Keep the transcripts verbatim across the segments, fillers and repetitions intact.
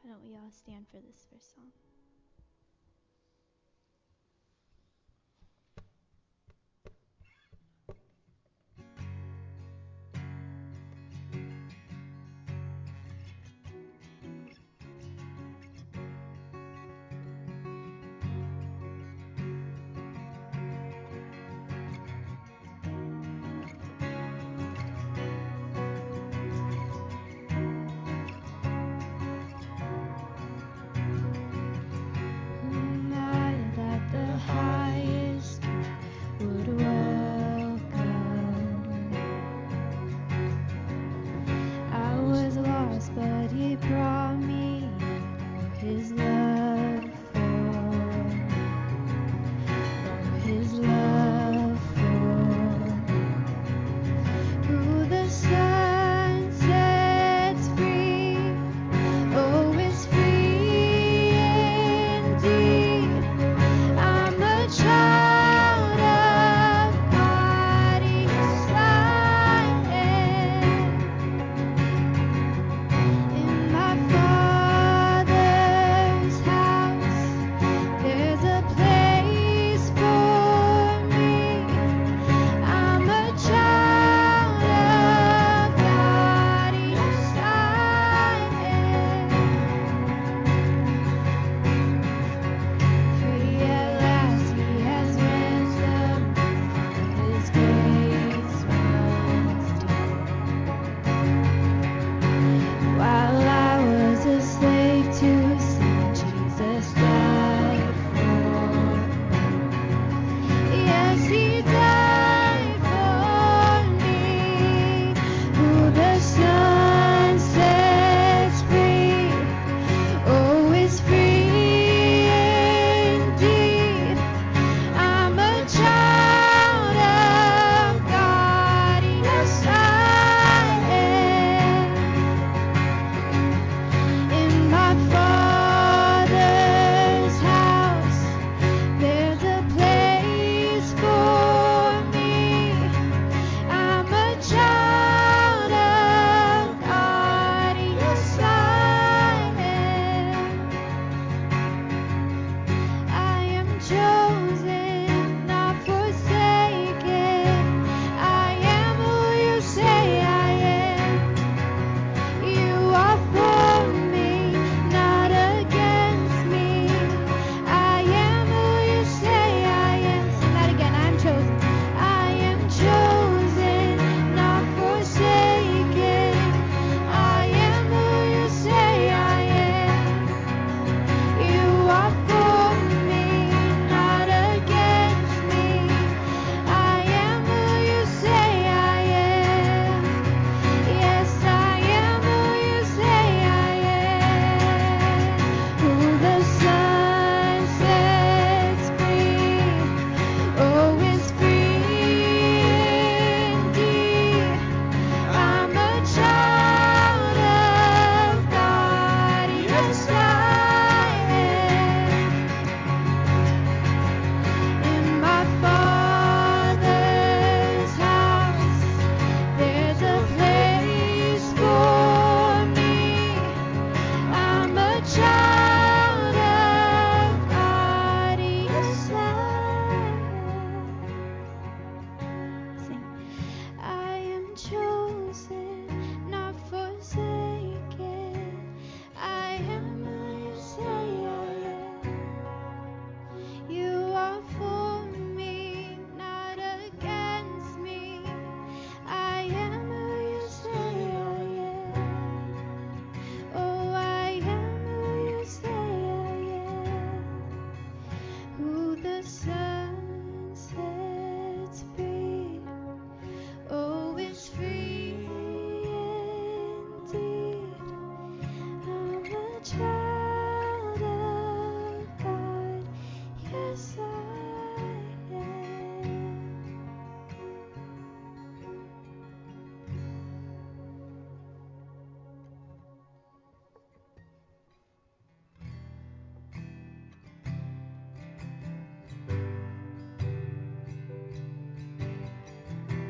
Why don't we all stand for this first song?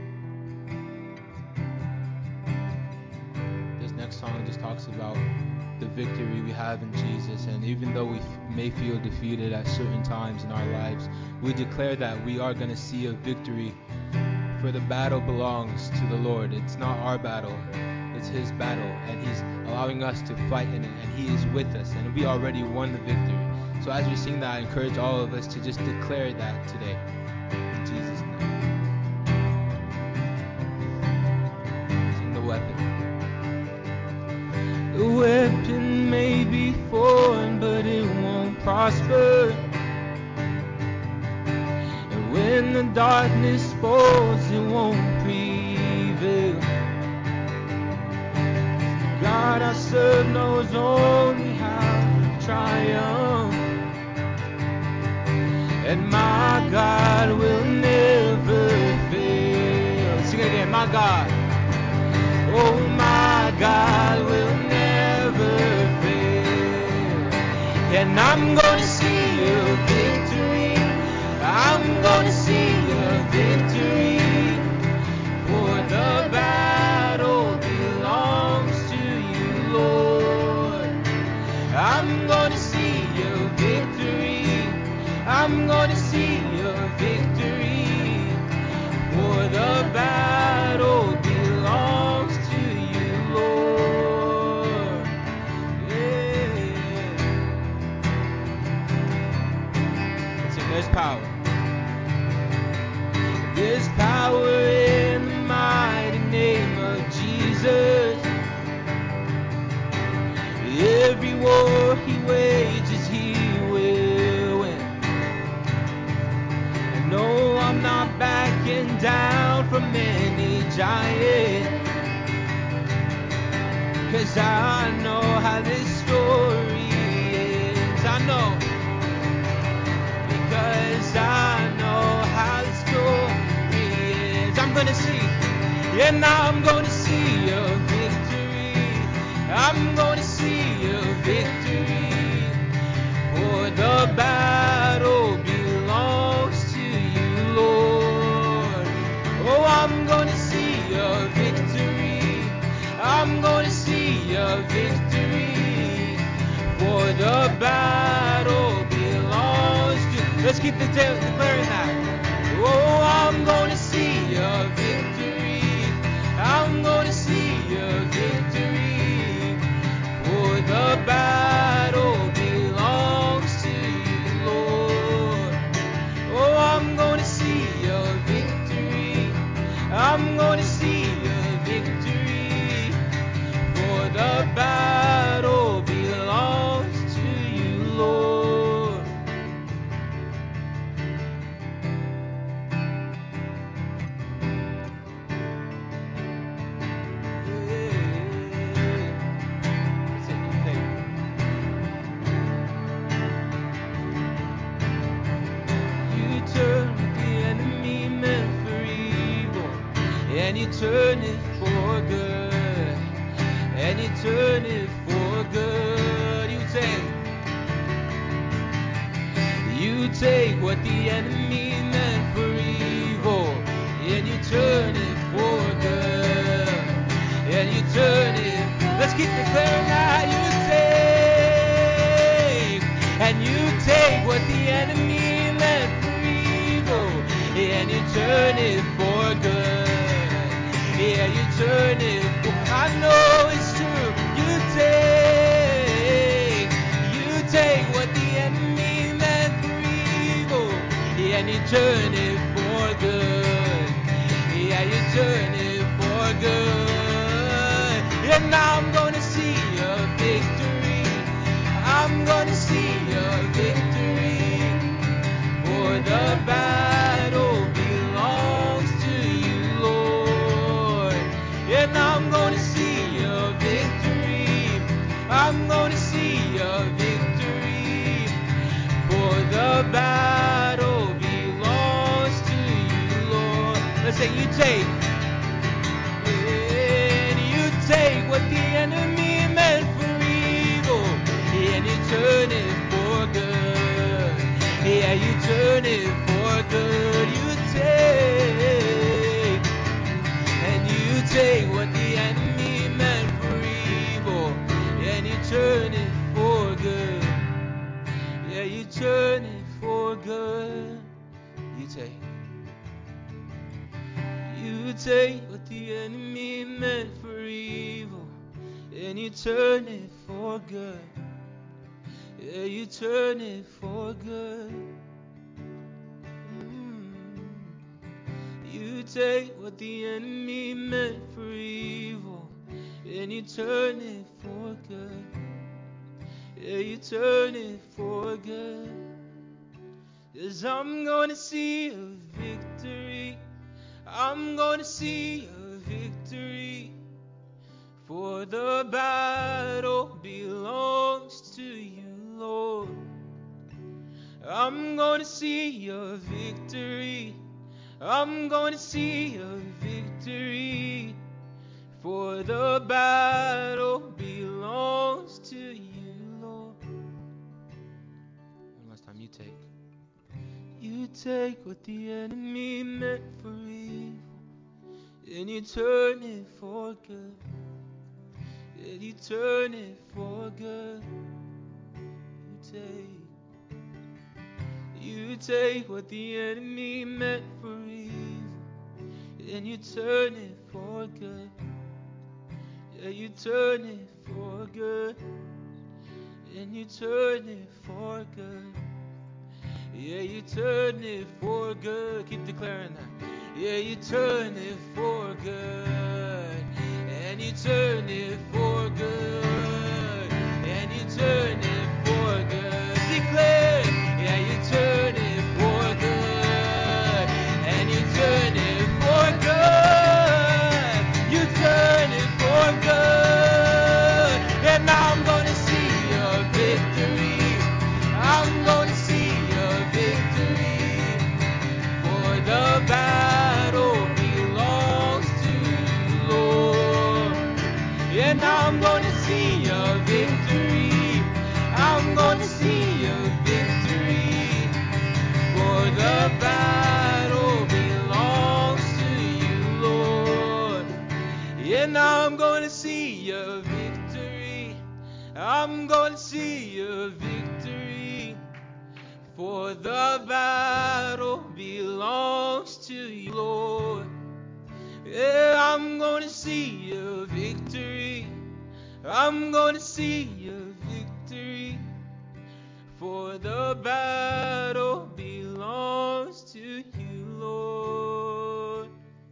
This next song just talks about the victory we have in Jesus. And even though we f- may feel defeated at certain times in our lives, we declare that we are going to see a victory, for the battle belongs to the Lord. It's not our battle, it's His battle, and He's allowing us to fight in it, and He is with us, and we already won the victory. So as we sing that, I encourage all of us to just declare that today. In Jesus' name. Sing the weapon. The weapon may be formed, but it won't prosper. And when the darkness falls, it won't prevail. The God I serve knows only how to triumph. And my God will never fail. Sing it again. My God. Oh, my God will never fail. And I'm going to see a victory. I'm going to see a victory. For the battle belongs to you, Lord. I'm going to see a victory. I'm going to see a victory. For the battle belongs to you, Lord. Yeah. So there's power. There's power in the mighty name of Jesus. Every war He wages, He will win. And no, I'm not backing down from any giant, 'cause I know how this story ends. I know, because I know how the story ends. I'm gonna see, and I'm gonna see a victory. I'm gonna see a victory. For the battle belongs to you, Lord. Oh, I'm gonna see a victory. I'm gonna see a victory. For the battle belongs to. Let's keep the de- declaring that. Oh, I'm gonna see a victory. I'm gonna see a victory. For the battle belongs to you, Lord. Oh, I'm gonna see a victory. I'm gonna see a victory. For the battle belongs to you, Lord. You turn the enemy meant for evil, and you turn it for good, and you turn it for good. You take, you take what the enemy meant for evil, and you turn it for good, and you turn it. Let's keep declaring that. You take, and you take what the enemy meant for evil, and you turn it for good. Yeah, you turn it for, I know it's true. You take, you take what the enemy meant for evil, and you turn it for good. Yeah, you turn it for good. And now I'm gonna see take what the enemy meant for evil and you turn it for good. Yeah, you turn it for good. Mm. You take what the enemy meant for evil and you turn it for good. Yeah, you turn it for good. 'Cause I'm gonna see a victory. I'm gonna see a victory. For the battle belongs to you, Lord. I'm gonna see a victory. I'm gonna see a victory. For the battle belongs to you, Lord. One last time, you take. You take what the enemy meant for evil and you turn it for good. And you turn it for good. You take. You take what the enemy meant for evil and you turn it for good. Yeah, you turn it for good. And you turn it for good. Yeah, you turn it for good. Keep declaring that. Yeah, you turn it for good. And you turn it for good. And you turn it for good. Declare. Yeah, you turn it for good. And you turn it for good. You turn it for good. And now I'm gonna see your victory. I'm gonna see your victory. For the battle belongs to you, Lord. And I'm gonna see your victory. I'm gonna see your victory. For the battle belongs to you, Lord. And I'm gonna see your victory. I'm gonna see your victory. For the battle belongs to you, Lord. Yeah, I'm gonna see your victory. I'm gonna see your victory. For the battle belongs to you, Lord.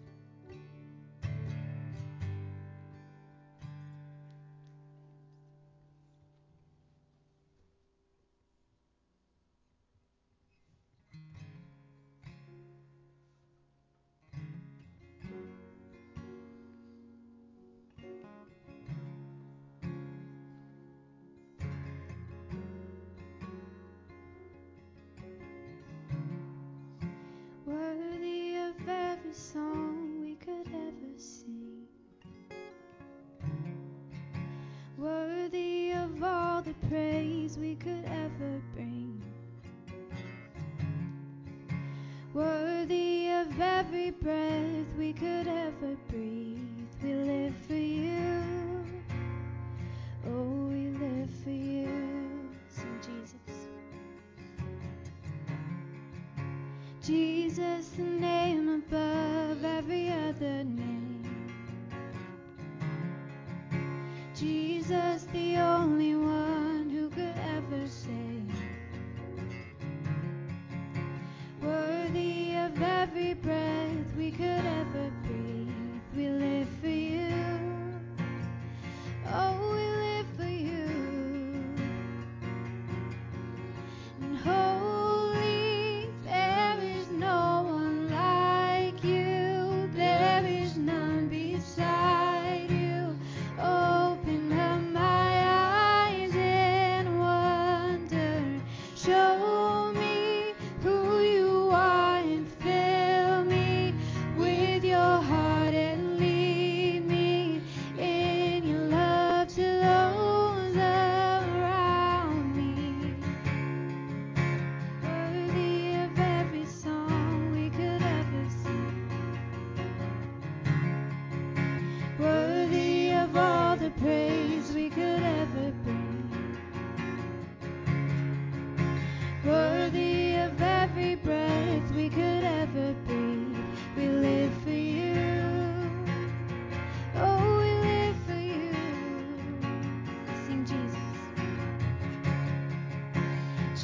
Worthy of every song we could ever sing. Worthy of all the praise we could ever bring. Worthy of every breath we could ever breathe. We live for you. Oh, we live for you. Sing Jesus. Jesus, the name above every other name. Jesus, the only one who could ever save. Worthy of every breath we could ever breathe. We live for you. Oh, we live for you. And holy, there is no one like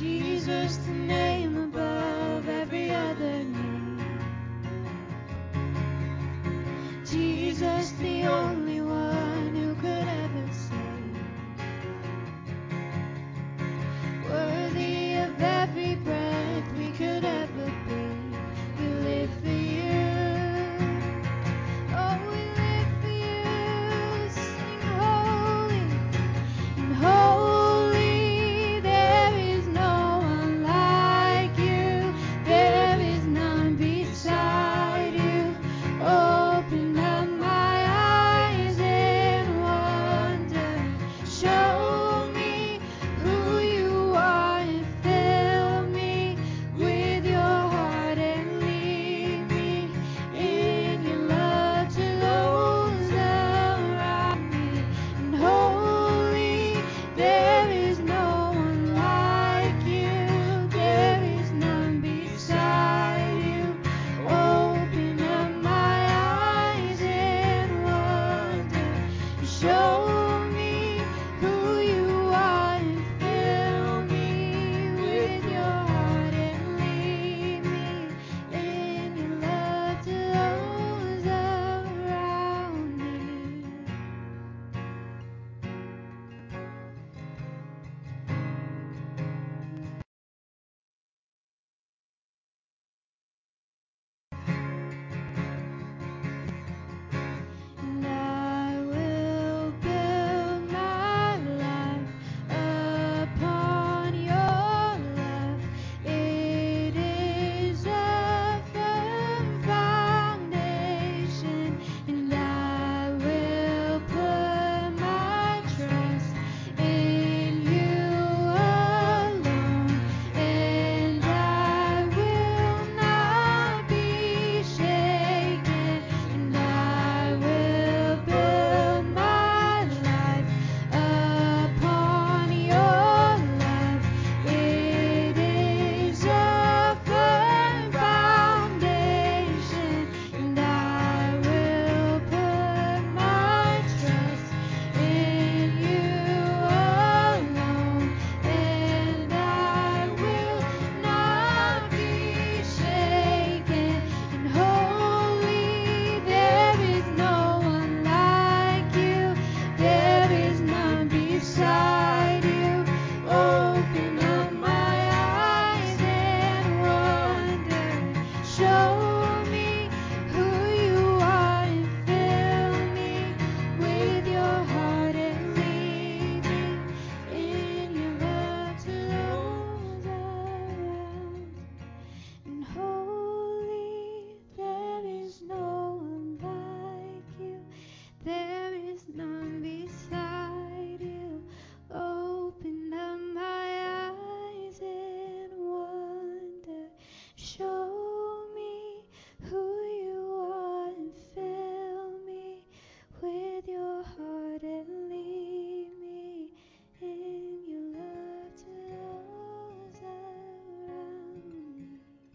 Jesus, the name above every other name. Jesus, the only one who could ever save. Worthy of every breath we could ever breathe. We live for you. Oh, we live for you. Sing holy. And holy, there is no one like you. There is none beside you. Open up my eyes in wonder. Show me who you are and fill me with your heart and lead me in your love to those around me. And holy, there is no one like you. There is none beside you. Open up my eyes in wonder. Show me who you are and fill me with your heart and lead me in your love to those around me. And I will build my life upon your love. It is a firm foundation, and I will put my trust in you alone, and I will not be shaken. And I will build my life upon your love. It is a firm foundation, and I will put my trust in you alone, and I will not be shaken. And holy, there is no one like you. There is none beside you. Open up my eyes and wonder. Show me who you are and fill me with your heart and lead me in your love to those around. And holy, there is no one like you. There is none beside you. Open up my eyes in wonder. Show me who you are and fill me with your heart and lead me in your love to those around me.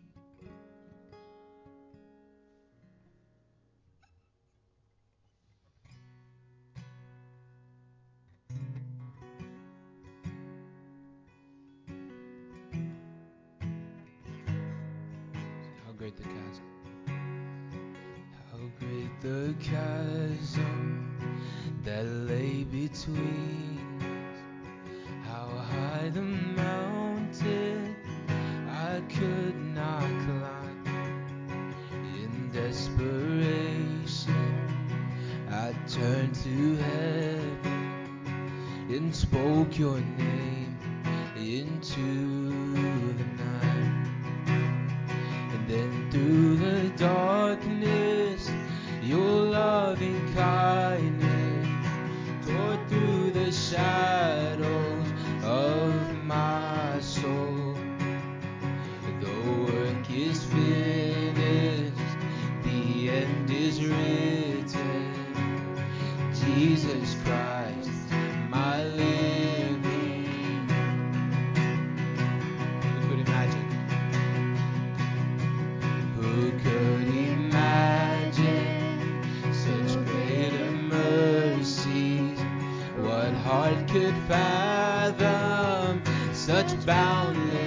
How great the chasm. How great the chasm that lay between us. How high the mountain I could not climb. In desperation, I turned to heaven and spoke your name into the night. And then through the darkness, your loving kindness tore through the shadows of my soul. The work is finished, the end is written. Jesus Christ, my living. Who could imagine? Who could imagine such greater mercies? What heart could fathom such boundless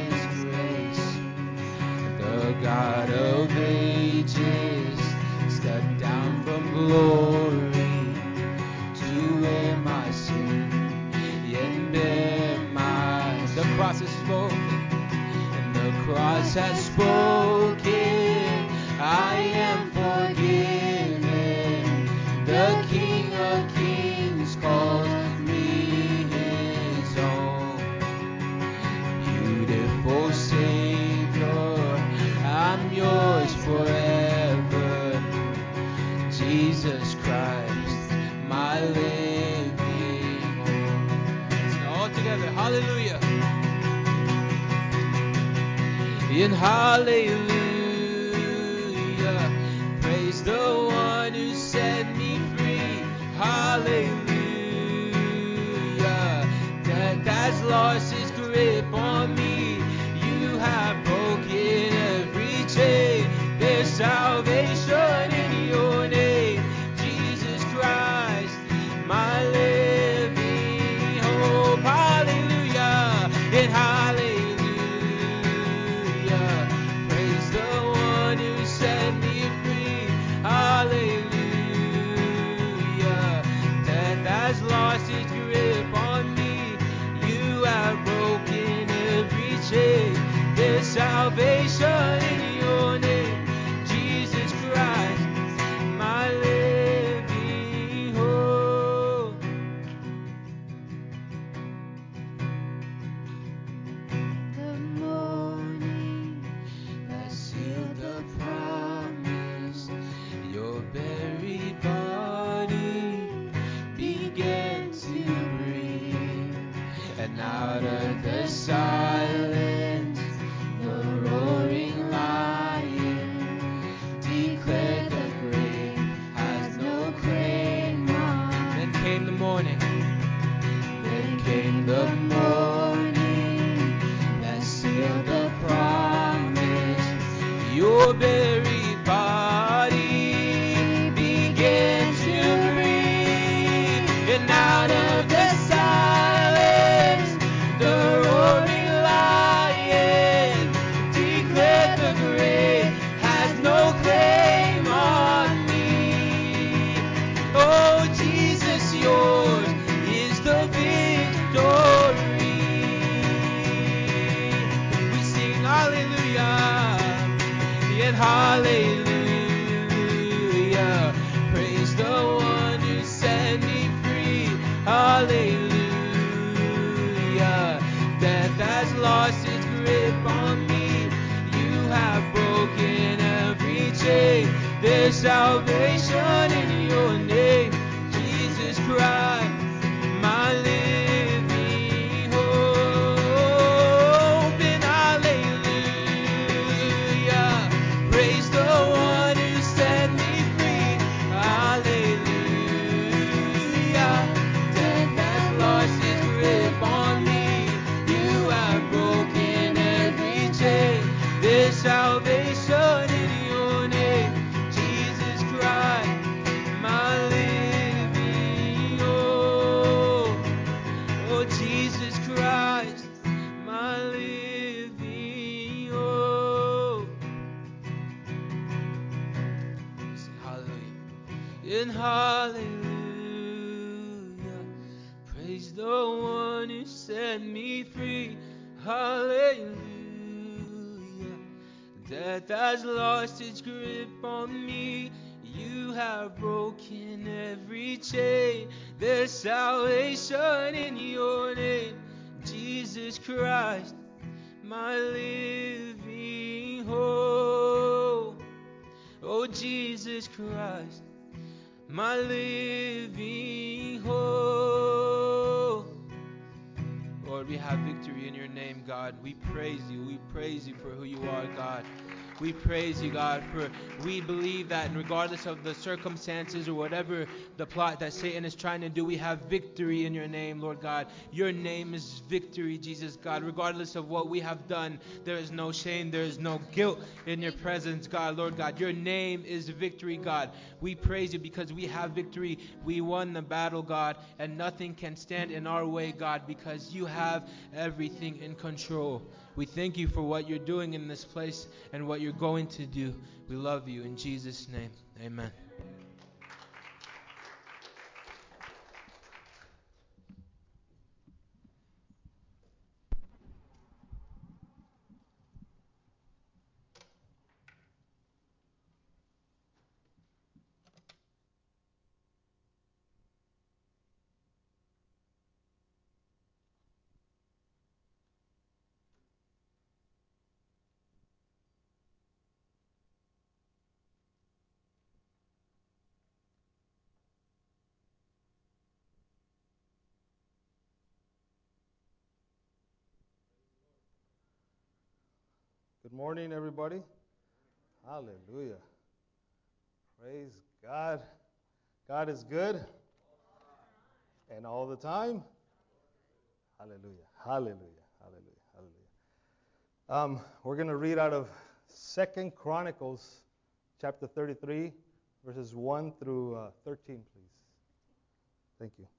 voice has spoken, I am forgiven. The King of Kings calls me his own. Beautiful Savior, I'm yours forever. Jesus Christ, my living hope. So all together, hallelujah. In hallelujah, praise the one who set me free. Hallelujah, death has lost its grip on me. You have broken every chain. There's salvation in your name, Jesus Christ, my living hope. Hallelujah, in hallelujah. Lost its grip on me. You have broken every chain. There's salvation in your name, Jesus Christ, my living hope. The morning that sealed the promise, your buried body began to breathe, and out of the silence, the roaring lion declared the grave has no claim on. Then came the morning, then came the morning that sealed the promise. Your buried body began to breathe, and out of the silence, the roaring lion declared the grave has no claim on me. Oh, Jesus, yours is the victory. We sing hallelujah, and hallelujah. Praise the one who set me free. Hallelujah. Death has lost its grip on me. You have broken every chain. There's salvation in your name, Jesus Christ, my living hope. And hallelujah, praise the one who set me free. Hallelujah, death has lost its grip on me. You have broken every chain. There's salvation in your name, Jesus Christ, my living hope. Oh, Jesus Christ, my living hope. Sing hallelujah. In hallelujah, praise the one who set me free. Hallelujah, death has lost its grip on me. You have broken every chain. There's salvation in your name, Jesus Christ, my living hope. Oh, Jesus Christ, my living hope. Lord, we have victory in your name, God. We praise you. We praise you for who you are, God. We praise you, God, for we believe that regardless of the circumstances or whatever the plot that Satan is trying to do, we have victory in your name, Lord God. Your name is victory, Jesus, God. Regardless of what we have done, there is no shame, there is no guilt in your presence, God, Lord God. Your name is victory, God. We praise you because we have victory. We won the battle, God, and nothing can stand in our way, God, because you have everything in control. We thank you for what you're doing in this place and what you're going to do. We love you in Jesus' name. Amen. Good morning, everybody. Hallelujah. Praise God. God is good. And all the time. Hallelujah. Hallelujah. Hallelujah. Hallelujah. Um, we're going to read out of Second Chronicles chapter thirty-three, verses one through uh, thirteen, please. Thank you.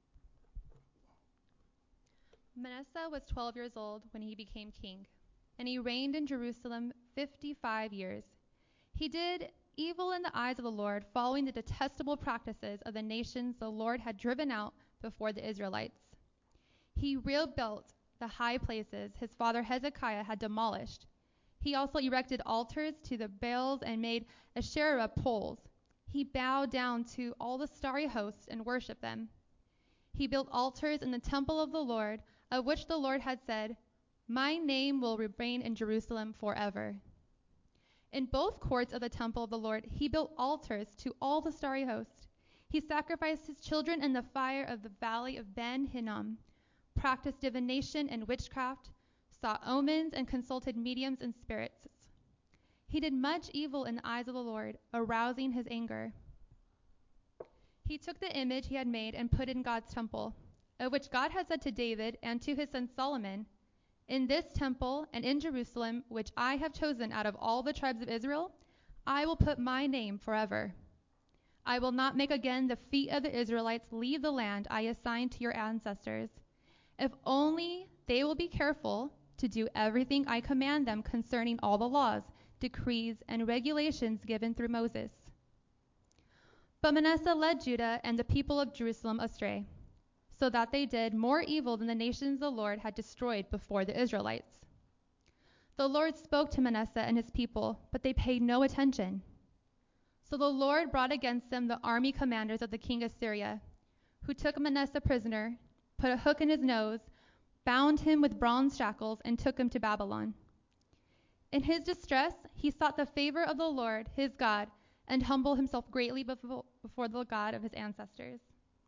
Manasseh was twelve years old when he became king, and he reigned in Jerusalem fifty-five years. He did evil in the eyes of the Lord, following the detestable practices of the nations the Lord had driven out before the Israelites. He rebuilt the high places his father Hezekiah had demolished. He also erected altars to the Baals and made Asherah poles. He bowed down to all the starry hosts and worshipped them. He built altars in the temple of the Lord, of which the Lord had said, "My name will remain in Jerusalem forever." In both courts of the temple of the Lord, he built altars to all the starry host. He sacrificed his children in the fire of the valley of Ben Hinnom, practiced divination and witchcraft, saw omens, and consulted mediums and spirits. He did much evil in the eyes of the Lord, arousing his anger. He took the image he had made and put it in God's temple, of which God had said to David and to his son Solomon, "In this temple and in Jerusalem, which I have chosen out of all the tribes of Israel, I will put my name forever. I will not make again the feet of the Israelites leave the land I assigned to your ancestors, if only they will be careful to do everything I command them concerning all the laws, decrees, and regulations given through Moses." But Manasseh led Judah and the people of Jerusalem astray, so that they did more evil than the nations the Lord had destroyed before the Israelites. The Lord spoke to Manasseh and his people, but they paid no attention. So the Lord brought against them the army commanders of the king of Syria, who took Manasseh prisoner, put a hook in his nose, bound him with bronze shackles, and took him to Babylon. In his distress, he sought the favor of the Lord, his God, and humbled himself greatly before, before the God of his ancestors.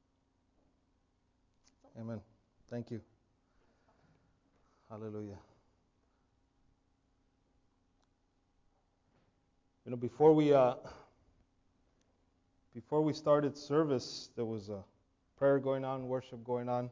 Amen. Thank you. Hallelujah. You know, before we uh, before we started service, there was a prayer going on, worship going on.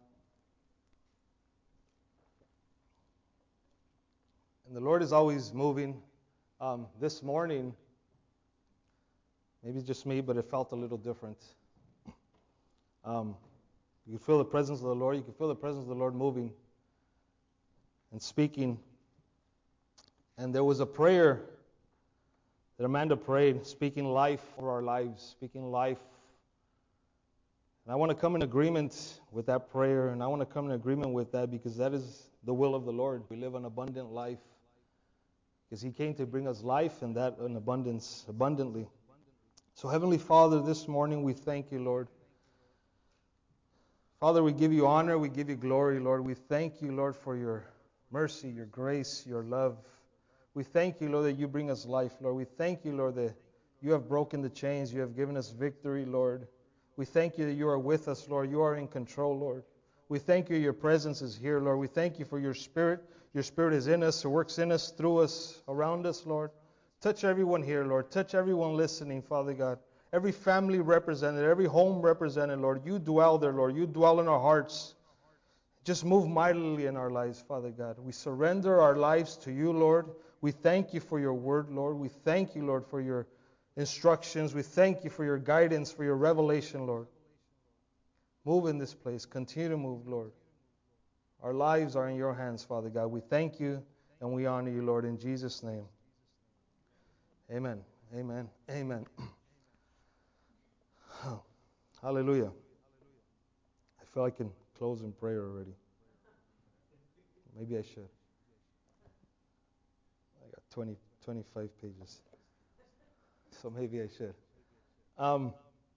And the Lord is always moving. Um, this morning, maybe it's just me, but it felt a little different. Um, you could feel the presence of the Lord. You could feel the presence of the Lord moving and speaking. And there was a prayer that Amanda prayed, speaking life for our lives, speaking life. And I want to come in agreement with that prayer, and I want to come in agreement with that because that is the will of the Lord. We live an abundant life because He came to bring us life and that in abundance, abundantly. So Heavenly Father, this morning we thank you, Lord. Father, we give you honor, we give you glory, Lord. We thank you, Lord, for your mercy, your grace, your love. We thank you, Lord, that you bring us life, Lord. We thank you, Lord, that you have broken the chains. You have given us victory, Lord. We thank you that you are with us, Lord. You are in control, Lord. We thank you your presence is here, Lord. We thank you for your Spirit. Your Spirit is in us, it works in us, through us, around us, Lord. Touch everyone here, Lord. Touch everyone listening, Father God. Every family represented, every home represented, Lord. You dwell there, Lord. You dwell in our hearts. Just move mightily in our lives, Father God. We surrender our lives to you, Lord. We thank you for your word, Lord. We thank you, Lord, for your instructions. We thank you for your guidance, for your revelation, Lord. Move in this place. Continue to move, Lord. Our lives are in your hands, Father God. We thank you and we honor you, Lord, in Jesus' name. Amen. Amen. Amen. Hallelujah. I feel I can close in prayer already. Maybe I should. I got twenty, twenty-five pages. So maybe I should. Um,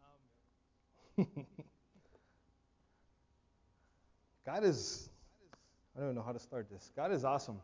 God is, I don't even know how to start this. God is awesome.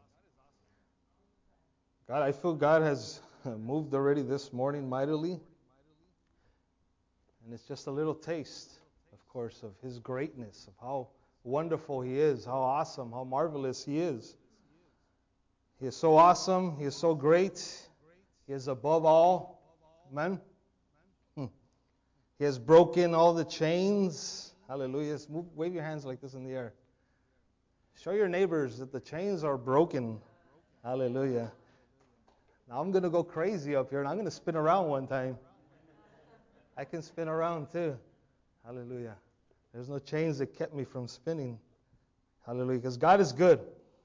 God, I feel God has moved already this morning mightily. And it's just a little taste, of course, of His greatness, of how wonderful He is, how awesome, how marvelous He is. He is so awesome. He is so great. He is above all. Amen. Hmm. He has broken all the chains. Hallelujah. Move, wave your hands like this in the air. Show your neighbors that the chains are broken. Hallelujah. Now I'm going to go crazy up here and I'm going to spin around one time. I can spin around too. Hallelujah. There's no chains that kept me from spinning. Hallelujah. Because God is good.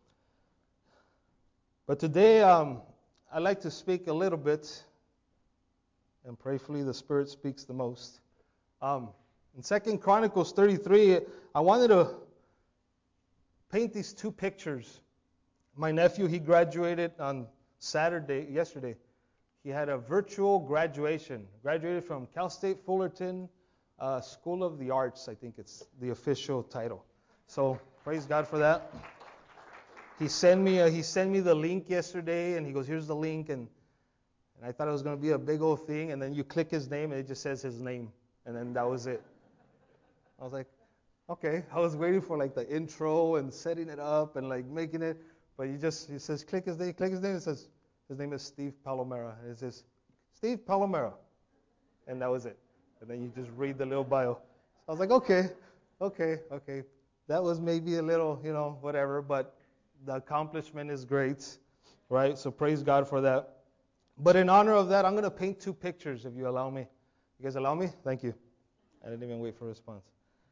But today, um, I'd like to speak a little bit, and prayerfully the Spirit speaks the most. Um, in Second Chronicles thirty-three, I wanted to paint these two pictures. My nephew, he graduated on Saturday, yesterday. He had a virtual graduation. Graduated from Cal State Fullerton uh, School of the Arts, I think it's the official title. So praise God for that. He sent me a, he sent me the link yesterday, and he goes, "Here's the link," and and I thought it was going to be a big old thing, and then you click his name, and it just says his name, and then that was it. I was like, okay. I was waiting for like the intro and setting it up and like making it, but he just he says click his name, click his name. It says his name is Steve Palomera, and it says Steve Palomera, and that was it. And then you just read the little bio. So I was like, okay, okay, okay. That was maybe a little, you know, whatever, but the accomplishment is great, right? So praise God for that. But in honor of that, I'm going to paint two pictures, if you allow me. You guys allow me? Thank you. I didn't even wait for a response.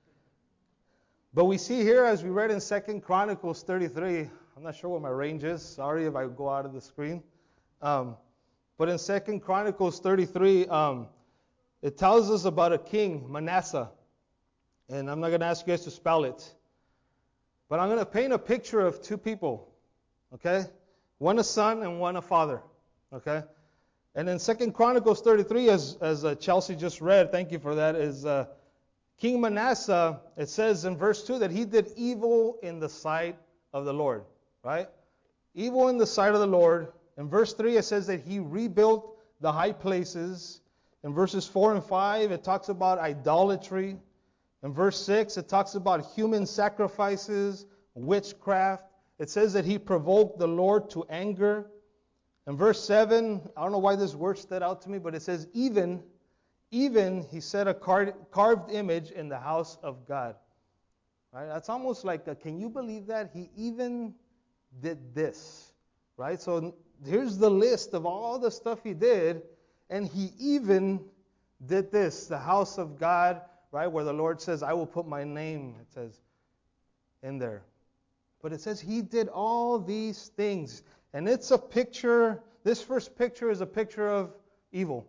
But we see here, as we read in Second Chronicles thirty-three, I'm not sure what my range is. Sorry if I go out of the screen. Um, but in Second Chronicles thirty-three, um, it tells us about a king, Manasseh. And I'm not going to ask you guys to spell it. But I'm going to paint a picture of two people, okay? One a son and one a father, okay? And in Second Chronicles thirty-three, as, as uh, Chelsea just read, thank you for that, is uh, King Manasseh, it says in verse two that he did evil in the sight of the Lord, right? Evil in the sight of the Lord. In verse three, it says that he rebuilt the high places. In verses four and five, it talks about idolatry. In verse six, it talks about human sacrifices, witchcraft. It says that he provoked the Lord to anger. In verse seven, I don't know why this word stood out to me, but it says, even, even he set a car- carved image in the house of God. Right? That's almost like, a, can you believe that? He even did this. Right? So here's the list of all the stuff he did, and he even did this, the house of God. Right, where the Lord says, I will put my name, it says, in there. But it says he did all these things. And it's a picture, this first picture is a picture of evil.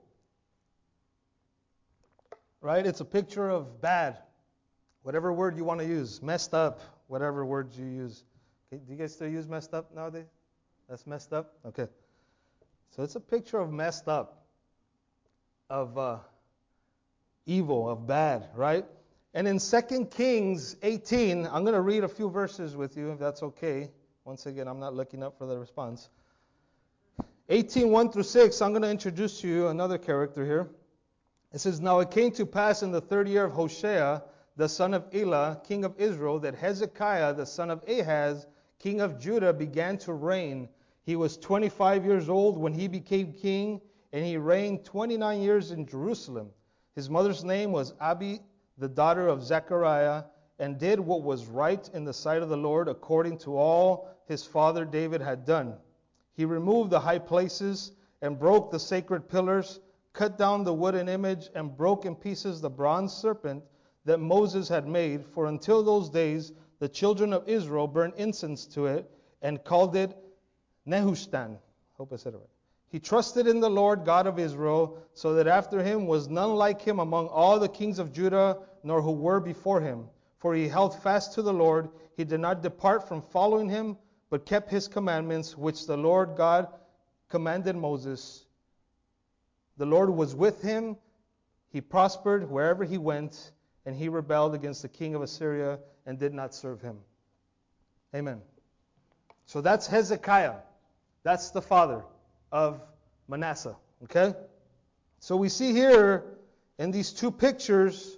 Right? It's a picture of bad. Whatever word you want to use. Messed up. Whatever words you use. Okay, do you guys still use messed up nowadays? That's messed up? Okay. So it's a picture of messed up. Of uh evil, of bad, right? And in Second Kings eighteen, I'm going to read a few verses with you, if that's okay. Once again, I'm not looking up for the response. eighteen, one through six, I'm going to introduce to you another character here. It says, Now it came to pass in the third year of Hoshea, the son of Elah, king of Israel, that Hezekiah, the son of Ahaz, king of Judah, began to reign. He was twenty-five years old when he became king, and he reigned twenty-nine years in Jerusalem. His mother's name was Abi, the daughter of Zechariah, and did what was right in the sight of the Lord according to all his father David had done. He removed the high places and broke the sacred pillars, cut down the wooden image, and broke in pieces the bronze serpent that Moses had made. For until those days the children of Israel burned incense to it and called it Nehushtan. Hope I said it right. He trusted in the Lord God of Israel, so that after him was none like him among all the kings of Judah, nor who were before him. For he held fast to the Lord. He did not depart from following him, but kept his commandments, which the Lord God commanded Moses. The Lord was with him. He prospered wherever he went, and he rebelled against the king of Assyria and did not serve him. Amen. So that's Hezekiah. That's the father of Manasseh. Okay? So we see here in these two pictures,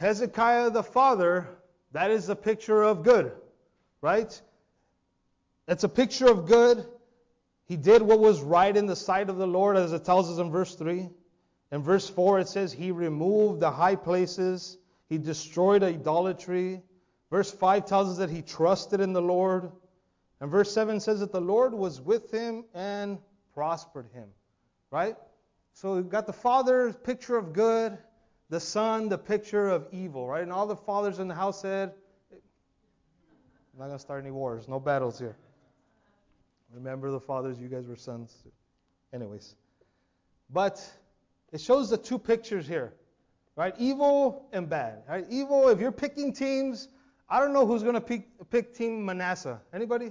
Hezekiah the father, that is a picture of good. Right? It's a picture of good. He did what was right in the sight of the Lord, as it tells us in verse three. In verse four, it says, He removed the high places. He destroyed idolatry. Verse five tells us that he trusted in the Lord. And verse seven says that the Lord was with him and prospered him. Right? So we've got the Father, picture of good. The Son, the picture of evil. Right? And all the fathers in the house said, I'm not going to start any wars. No battles here. Remember the fathers, you guys were sons. Anyways. But it shows the two pictures here. Right? Evil and bad. Right? Evil, if you're picking teams, I don't know who's going to pick, pick Team Manasseh. Anybody?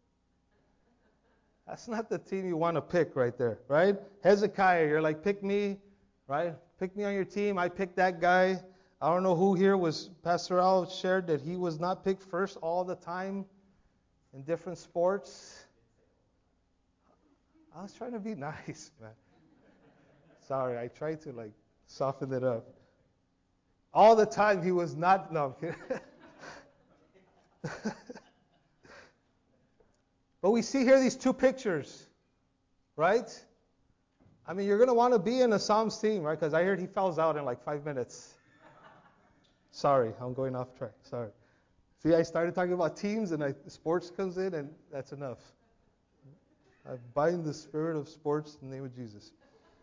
That's not the team you want to pick right there. Right? Hezekiah, you're like, pick me. Right? Pick me on your team. I picked that guy. I don't know who here was, Pastor Al shared that he was not picked first all the time in different sports. I was trying to be nice, man. Sorry, I tried to like soften it up. All the time he was not, no, I'm kidding. But we see here these two pictures, right? I mean, you're going to want to be in a Psalms team, right? Because I heard he falls out in like five minutes. Sorry, I'm going off track. Sorry. See, I started talking about teams and I, sports comes in and that's enough. I bind the spirit of sports in the name of Jesus.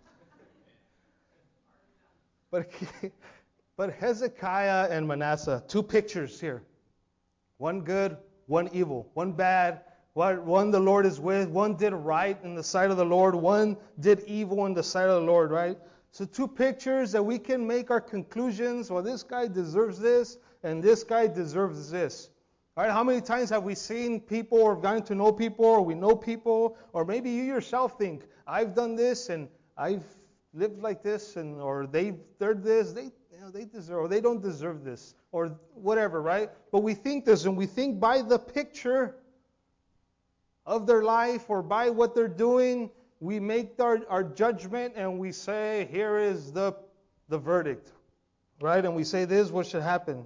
But, but Hezekiah and Manasseh, two pictures here. One good, one evil. One bad, one the Lord is with. One did right in the sight of the Lord. One did evil in the sight of the Lord, right? So two pictures that we can make our conclusions. Well, this guy deserves this, and this guy deserves this. All right, how many times have we seen people or gotten to know people, or we know people, or maybe you yourself think, I've done this, and I've lived like this, and or they've done this, they, you know, they deserve, or they don't deserve this, or whatever, right? But we think this, and we think by the picture of their life or by what they're doing, we make our, our judgment and we say, here is the, the verdict, right? And we say, this is what should happen.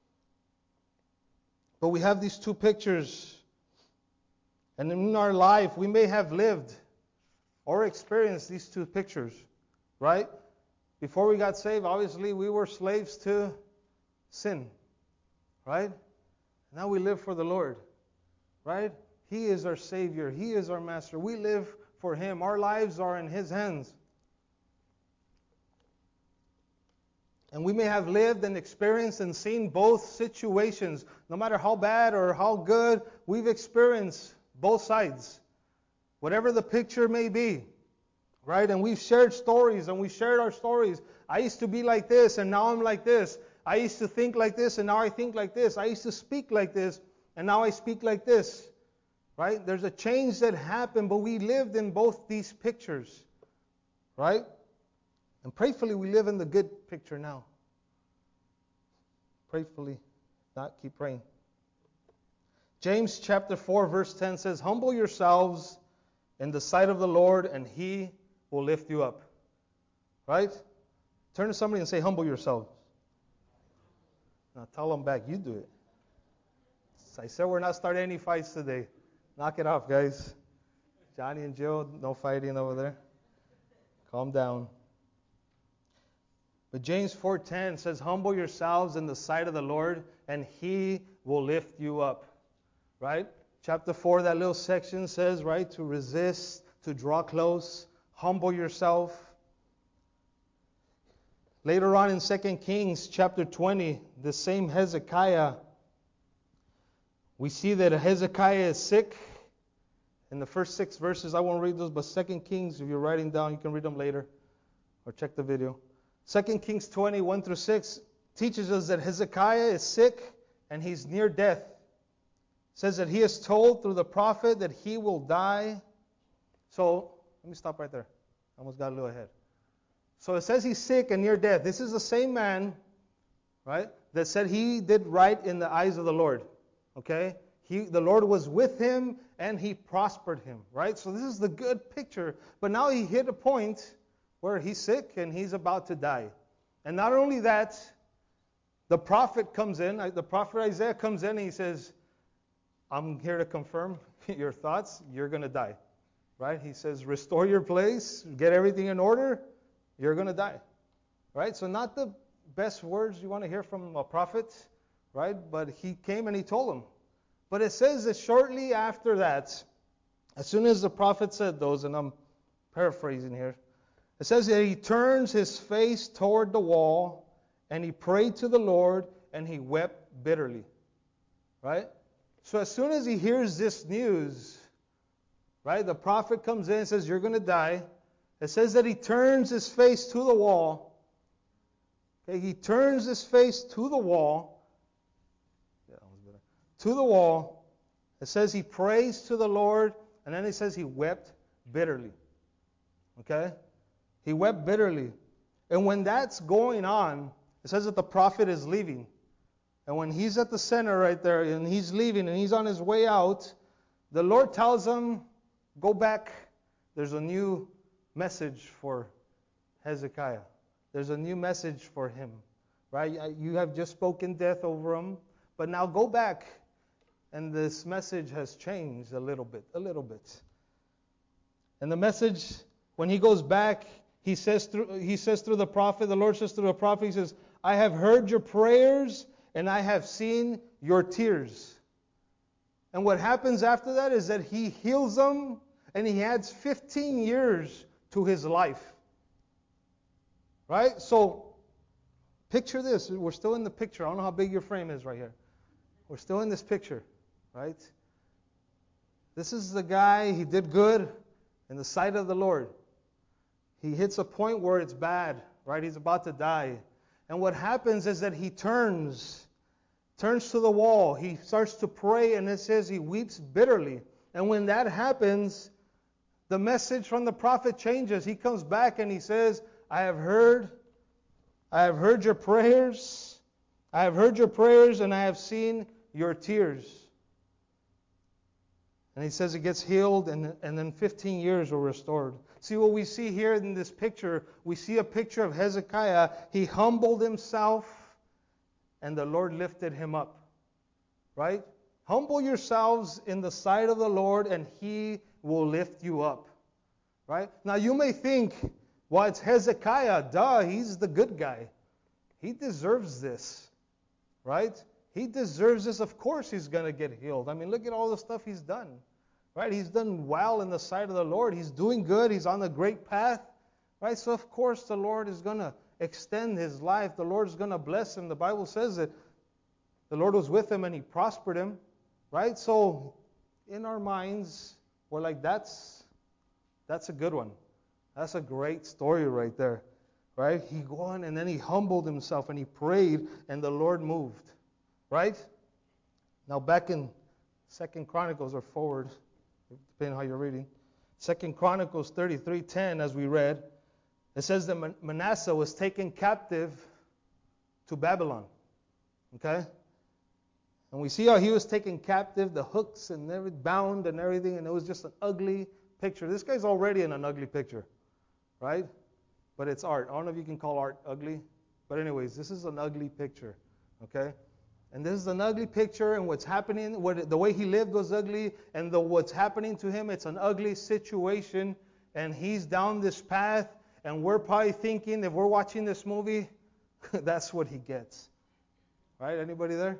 But we have these two pictures. And in our life, we may have lived or experienced these two pictures, right? Before we got saved, obviously, we were slaves to sin, right? Now we live for the Lord, right? He is our Savior. He is our Master. We live for Him. Our lives are in His hands. And we may have lived and experienced and seen both situations. No matter how bad or how good, we've experienced both sides. Whatever the picture may be. Right? And we've shared stories and we shared our stories. I used to be like this and now I'm like this. I used to think like this and now I think like this. I used to speak like this and now I speak like this. Right? There's a change that happened, but we lived in both these pictures. Right? And prayerfully, we live in the good picture now. Prayerfully, not keep praying. James chapter four, verse ten says, humble yourselves in the sight of the Lord, and He will lift you up. Right? Turn to somebody and say, humble yourselves. Now tell them back, you do it. I said we're not starting any fights today. Knock it off, guys. Johnny and Jill, no fighting over there. Calm down. But James four ten says, humble yourselves in the sight of the Lord, and He will lift you up. Right? Chapter four, that little section says, right, to resist, to draw close, humble yourself. Later on in Second Kings chapter twenty, the same Hezekiah, we see that Hezekiah is sick. In the first six verses, I won't read those, but Second Kings, if you're writing down, you can read them later or check the video. Second Kings twenty, one through six teaches us that Hezekiah is sick and he's near death. It says that he is told through the prophet that he will die. So, let me stop right there. I almost got a little ahead. So it says he's sick and near death. This is the same man, right, that said he did right in the eyes of the Lord. Okay? He, the Lord was with him and He prospered him, right? So this is the good picture. But now he hit a point where he's sick and he's about to die. And not only that, the prophet comes in, the prophet Isaiah comes in and he says, I'm here to confirm your thoughts. You're going to die. Right? He says, restore your place, get everything in order. You're going to die. Right? So not the best words you want to hear from a prophet. Right? But he came and he told him. But it says that shortly after that, as soon as the prophet said those, and I'm paraphrasing here, it says that he turns his face toward the wall and he prayed to the Lord and he wept bitterly. Right? So as soon as he hears this news, right, the prophet comes in and says, you're going to die. It says that he turns his face to the wall. Okay, he turns his face to the wall. Yeah, that was better. To the wall. It says he prays to the Lord, and then it says he wept bitterly. Okay? He wept bitterly. And when that's going on, it says that the prophet is leaving. And when he's at the center right there, and he's leaving, and he's on his way out, the Lord tells him, go back. There's a new message for Hezekiah. There's a new message for him. Right? You have just spoken death over him, but now go back. And this message has changed a little bit, a little bit. And the message, when he goes back, he says through, he says through the prophet, the Lord says through the prophet, he says, I have heard your prayers and I have seen your tears. And what happens after that is that he heals them and he adds fifteen years to his life. Right? So, picture this. We're still in the picture. I don't know how big your frame is right here. We're still in this picture. Right? This is the guy, he did good in the sight of the Lord. He hits a point where it's bad, right? He's about to die. And what happens is that he turns, turns to the wall. He starts to pray, and it says he weeps bitterly. And when that happens, the message from the prophet changes. He comes back and he says, I have heard, I have heard your prayers. I have heard your prayers, and I have seen your tears. And he says he gets healed, and, and then fifteen years were restored. See what we see here in this picture? We see a picture of Hezekiah. He humbled himself, and the Lord lifted him up. Right? Humble yourselves in the sight of the Lord, and He will lift you up. Right? Now you may think, well, it's Hezekiah. Duh, he's the good guy. He deserves this. Right? He deserves this. Of course he's going to get healed. I mean, look at all the stuff he's done. Right? He's done well in the sight of the Lord. He's doing good. He's on the great path. Right? So of course the Lord is going to extend his life. The Lord is going to bless him. The Bible says that the Lord was with him and He prospered him. Right? So in our minds, we're like, that's that's a good one. That's a great story right there. Right? He go on and then he humbled himself and he prayed and the Lord moved. Right? Now back in Second Chronicles or forward, depending on how you're reading. Second Chronicles thirty-three ten, as we read, it says that Manasseh was taken captive to Babylon. Okay? And we see how he was taken captive, the hooks and everything, bound and everything, and it was just an ugly picture. This guy's already in an ugly picture. Right? But it's art. I don't know if you can call art ugly. But anyways, this is an ugly picture. Okay? And this is an ugly picture, and what's happening, what, the way he lived was ugly, and the, what's happening to him, it's an ugly situation, and he's down this path, and we're probably thinking, if we're watching this movie, that's what he gets. Right? Anybody there?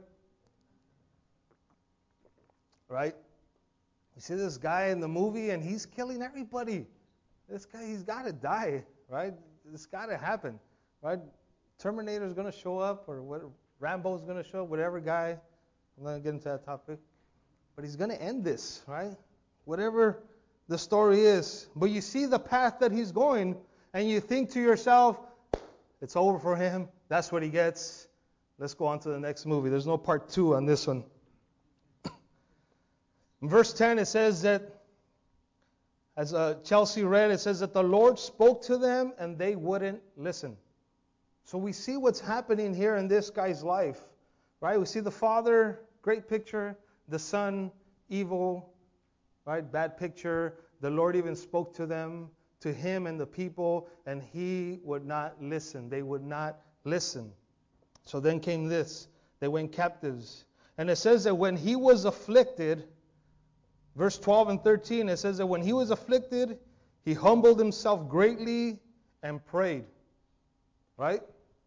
Right? You see this guy in the movie, and he's killing everybody. This guy, he's got to die. Right? It's got to happen. Right? Terminator's going to show up, or what? Rambo's going to show up, whatever guy. I'm going to get into that topic. But he's going to end this, right? Whatever the story is. But you see the path that he's going, and you think to yourself, it's over for him. That's what he gets. Let's go on to the next movie. There's no part two on this one. In verse ten, it says that, as uh, Chelsea read, it says that the Lord spoke to them, and they wouldn't listen. So we see what's happening here in this guy's life, right? We see the father, great picture. The son, evil, right? Bad picture. The Lord even spoke to them, to him and the people, and he would not listen. They would not listen. So then came this. They went captives. And it says that when he was afflicted, verse twelve and thirteen, it says that when he was afflicted, he humbled himself greatly and prayed. Right?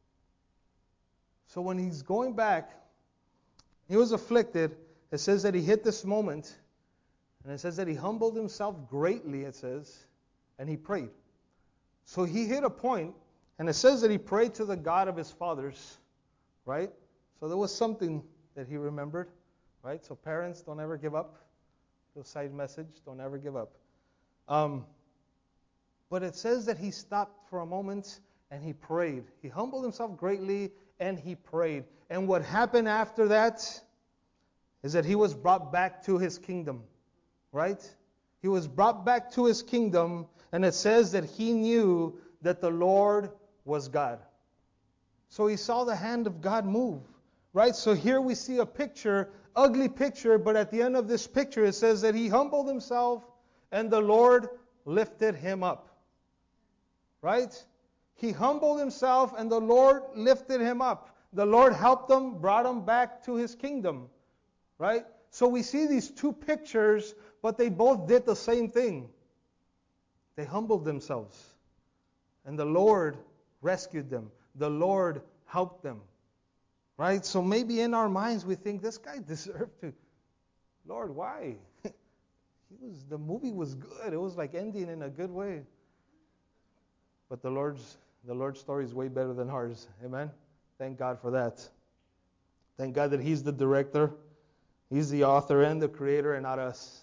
So when he's going back, he was afflicted. It says that he hit this moment. And it says that he humbled himself greatly, it says, and he prayed. So he hit a point, and it says that he prayed to the God of his fathers. Right? So there was something that he remembered. Right? So parents, don't ever give up. The side message, don't ever give up. Um, but it says that he stopped for a moment and he prayed. He humbled himself greatly and he prayed. And what happened after that is that he was brought back to his kingdom. Right? He was brought back to his kingdom, and it says that he knew that the Lord was God. So he saw the hand of God move. Right? So here we see a picture, ugly picture, but at the end of this picture it says that he humbled himself and the Lord lifted him up. Right? He humbled himself and the Lord lifted him up. The Lord helped him, brought him back to his kingdom. Right? So we see these two pictures, but they both did the same thing. They humbled themselves. And the Lord rescued them. The Lord helped them. Right? So maybe in our minds we think, this guy deserved to. Lord, why? he was, the movie was good. It was like ending in a good way. But the Lord's, the Lord's story is way better than ours. Amen? Thank God for that. Thank God that He's the director. He's the author and the creator and not us.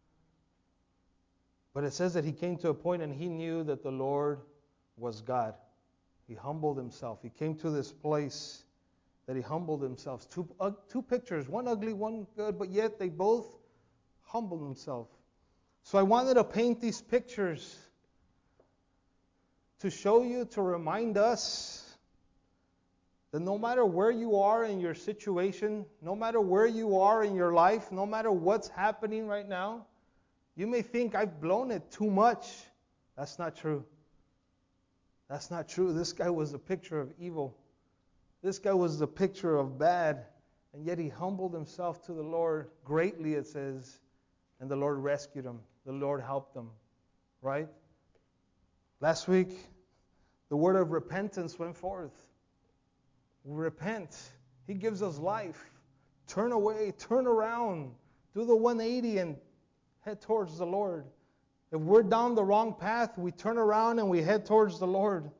But it says that he came to a point and he knew that the Lord was God. He humbled himself. He came to this place that he humbled himself. Two, uh, two pictures, one ugly, one good, but yet they both humbled themselves. So I wanted to paint these pictures to show you, to remind us that no matter where you are in your situation, no matter where you are in your life, no matter what's happening right now, you may think, I've blown it too much. That's not true. That's not true. This guy was a picture of evil. This guy was the picture of bad. And yet he humbled himself to the Lord greatly, it says. And the Lord rescued him. The Lord helped him. Right? Last week, the word of repentance went forth. Repent. He gives us life. Turn away. Turn around. Do the one eighty and head towards the Lord. If we're down the wrong path, we turn around and we head towards the Lord.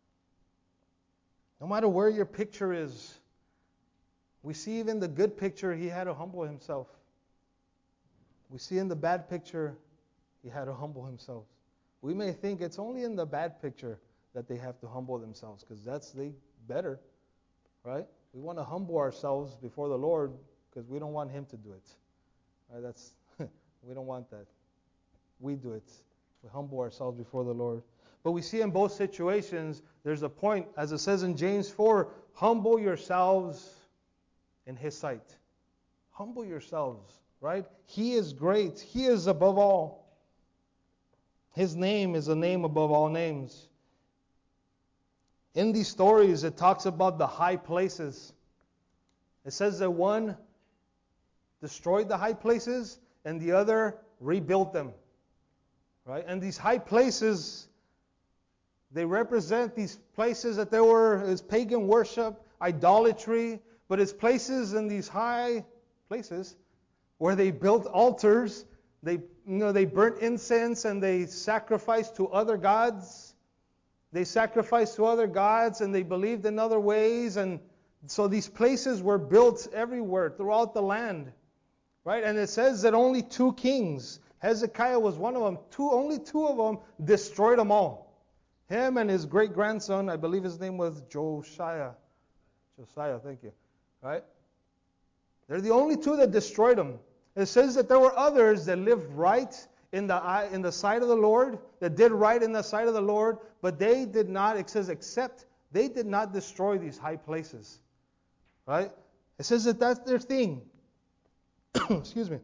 No matter where your picture is. We see even the good picture, he had to humble himself. We see in the bad picture, he had to humble himself. We may think it's only in the bad picture that they have to humble themselves, because that's they better, right? We want to humble ourselves before the Lord because we don't want Him to do it. Right? That's we don't want that. We do it. We humble ourselves before the Lord. But we see in both situations, there's a point, as it says in James four, humble yourselves in His sight. Humble yourselves, right? He is great. He is above all. His name is a name above all names. In these stories, it talks about the high places. It says that one destroyed the high places and the other rebuilt them. Right? And these high places, they represent these places that there were is pagan worship, idolatry, but it's places in these high places where they built altars, they you know they burnt incense and they sacrificed to other gods. They sacrificed to other gods and they believed in other ways, and so these places were built everywhere throughout the land. Right? And it says that only two kings, Hezekiah was one of them, two only two of them destroyed them all. Him and his great grandson, I believe his name was Josiah. Josiah, thank you. Right? They're the only two that destroyed them. It says that there were others that lived right in the eye, in the sight of the Lord, that did right in the sight of the Lord, but they did not, it says, except they did not destroy these high places. Right? It says that that's their thing. Excuse me. It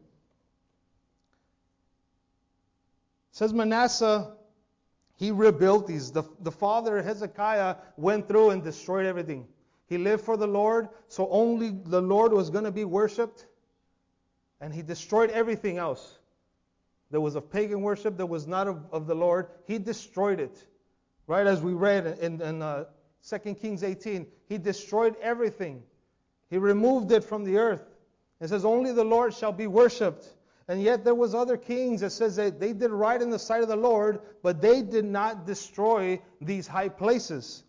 says Manasseh, he rebuilt these. The, the father, Hezekiah, went through and destroyed everything. He lived for the Lord, so only the Lord was going to be worshipped. And he destroyed everything else. There was of pagan worship that was not of, of the Lord. He destroyed it. Right, as we read in, in uh, Second Kings eighteen, he destroyed everything. He removed it from the earth. It says, only the Lord shall be worshipped. And yet there was other kings that says that they did right in the sight of the Lord, but they did not destroy these high places.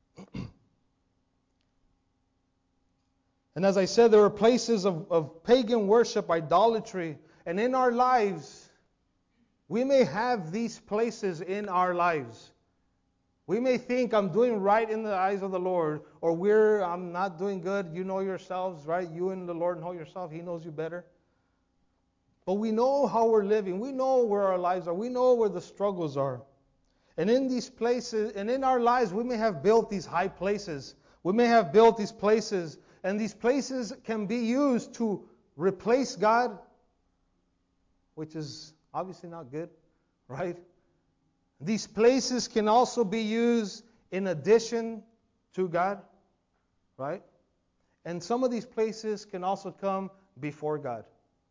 And as I said, there were places of, of pagan worship, idolatry. And in our lives, we may have these places in our lives. We may think I'm doing right in the eyes of the Lord, or we're I'm not doing good. You know yourselves, right? You and the Lord know yourself. He knows you better. But we know how we're living. We know where our lives are. We know where the struggles are. And in these places, and in our lives, we may have built these high places. We may have built these places, and these places can be used to replace God, which is obviously not good, right? These places can also be used in addition to God, right? And some of these places can also come before God.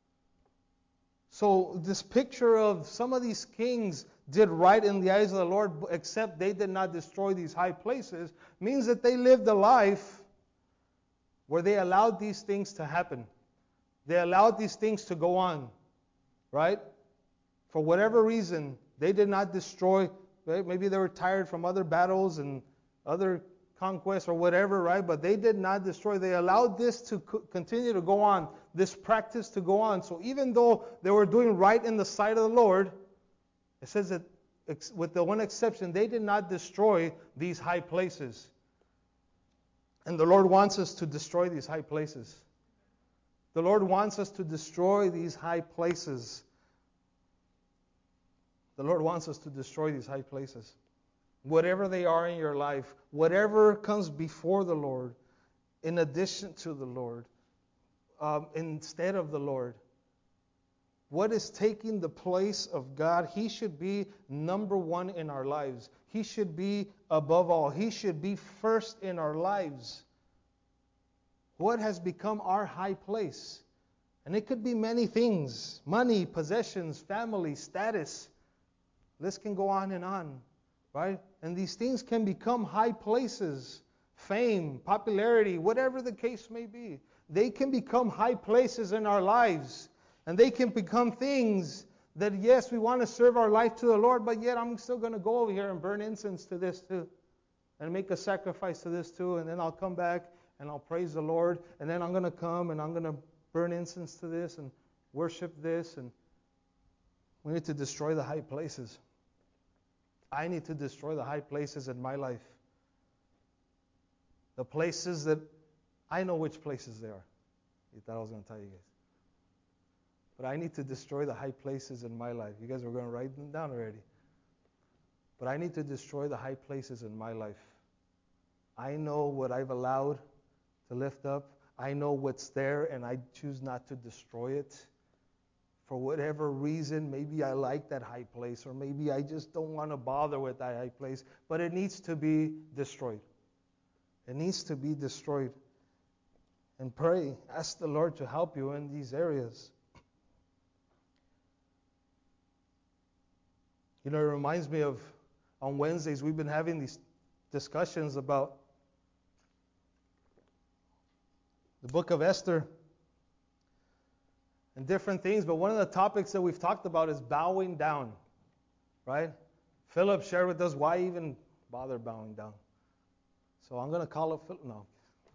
So this picture of some of these kings did right in the eyes of the Lord, except they did not destroy these high places, means that they lived a life where they allowed these things to happen. They allowed these things to go on, right? For whatever reason, they did not destroy. Right? Maybe they were tired from other battles and other conquests or whatever, right? But they did not destroy. They allowed this to co- continue to go on, this practice to go on. So even though they were doing right in the sight of the Lord, it says that ex- with the one exception, they did not destroy these high places. And the Lord wants us to destroy these high places. The Lord wants us to destroy these high places. The Lord wants us to destroy these high places. Whatever they are in your life, whatever comes before the Lord, in addition to the Lord, um, instead of the Lord, what is taking the place of God? He should be number one in our lives. He should be above all. He should be first in our lives. What has become our high place? And it could be many things. Money, possessions, family, status. This can go on and on, right? And these things can become high places. Fame, popularity, whatever the case may be. They can become high places in our lives. And they can become things that, yes, we want to serve our life to the Lord, but yet I'm still going to go over here and burn incense to this too. And make a sacrifice to this too. And then I'll come back and I'll praise the Lord. And then I'm going to come and I'm going to burn incense to this and worship this. And we need to destroy the high places. I need to destroy the high places in my life. The places that I know which places they are. You thought I was going to tell you guys. But I need to destroy the high places in my life. You guys were going to write them down already. But I need to destroy the high places in my life. I know what I've allowed to lift up. I know what's there, and I choose not to destroy it. For whatever reason, maybe I like that high place, or maybe I just don't want to bother with that high place. But it needs to be destroyed. It needs to be destroyed. And pray, ask the Lord to help you in these areas. You know, it reminds me of, on Wednesdays, we've been having these discussions about the book of Esther and different things. But one of the topics that we've talked about is bowing down, right? Philip shared with us why even bother bowing down. So I'm going to call it Philip. No.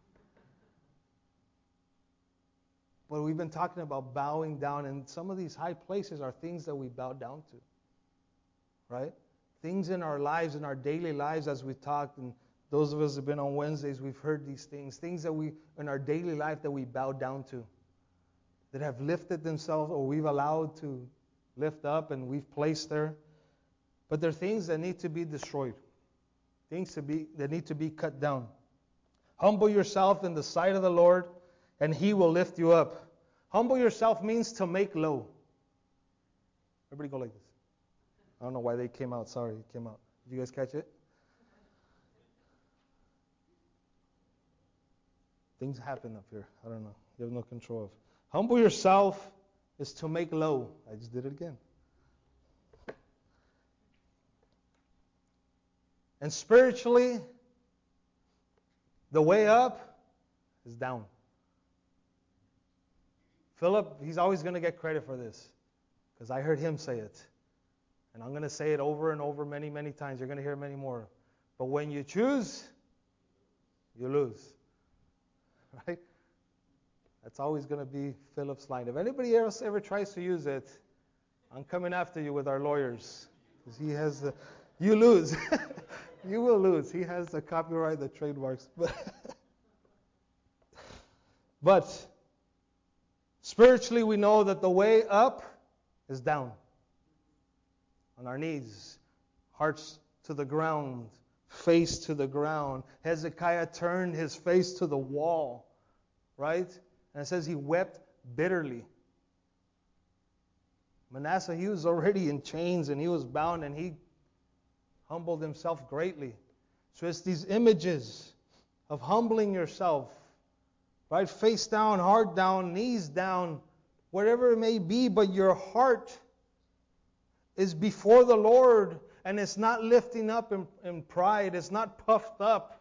But we've been talking about bowing down, and some of these high places are things that we bow down to. Right? Things in our lives, in our daily lives, as we talked, and those of us who have been on Wednesdays, we've heard these things. Things that we, in our daily life, that we bow down to. That have lifted themselves, or we've allowed to lift up, and we've placed there. But they're things that need to be destroyed. Things to be, that need to be cut down. Humble yourself in the sight of the Lord, and He will lift you up. Humble yourself means to make low. Everybody go like this. I don't know why they came out. Sorry, it came out. Did you guys catch it? things happen up here. I don't know. You have no control of. Humble yourself is to make low. I just did it again. And spiritually, the way up is down. Philip, he's always going to get credit for this because I heard him say it. And I'm going to say it over and over many, many times. You're going to hear many more. But when you choose, you lose. Right? That's always going to be Philip's line. If anybody else ever tries to use it, I'm coming after you with our lawyers. Because he has the, you lose. You will lose. He has the copyright, the trademarks. But, but spiritually, we know that the way up is down. On our knees, hearts to the ground, face to the ground. Hezekiah turned his face to the wall, right? And it says he wept bitterly. Manasseh, he was already in chains and he was bound and he humbled himself greatly. So it's these images of humbling yourself, right? Face down, heart down, knees down, whatever it may be, but your heart is before the Lord and it's not lifting up in, in pride. It's not puffed up.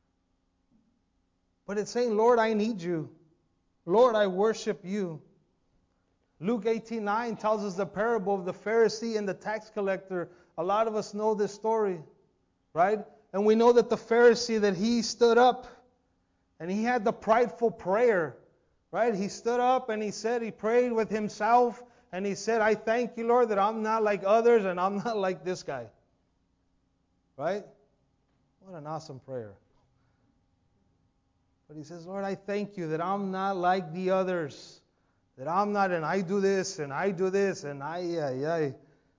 But it's saying, Lord, I need you. Lord, I worship you. Luke eighteen nine tells us the parable of the Pharisee and the tax collector. A lot of us know this story, right? And we know that the Pharisee, that he stood up and he had the prideful prayer, right? He stood up and he said, he prayed with himself and he said, I thank you, Lord, that I'm not like others and I'm not like this guy. Right? What an awesome prayer. But he says, Lord, I thank you that I'm not like the others. That I'm not, and I do this, and I do this, and I, I, I.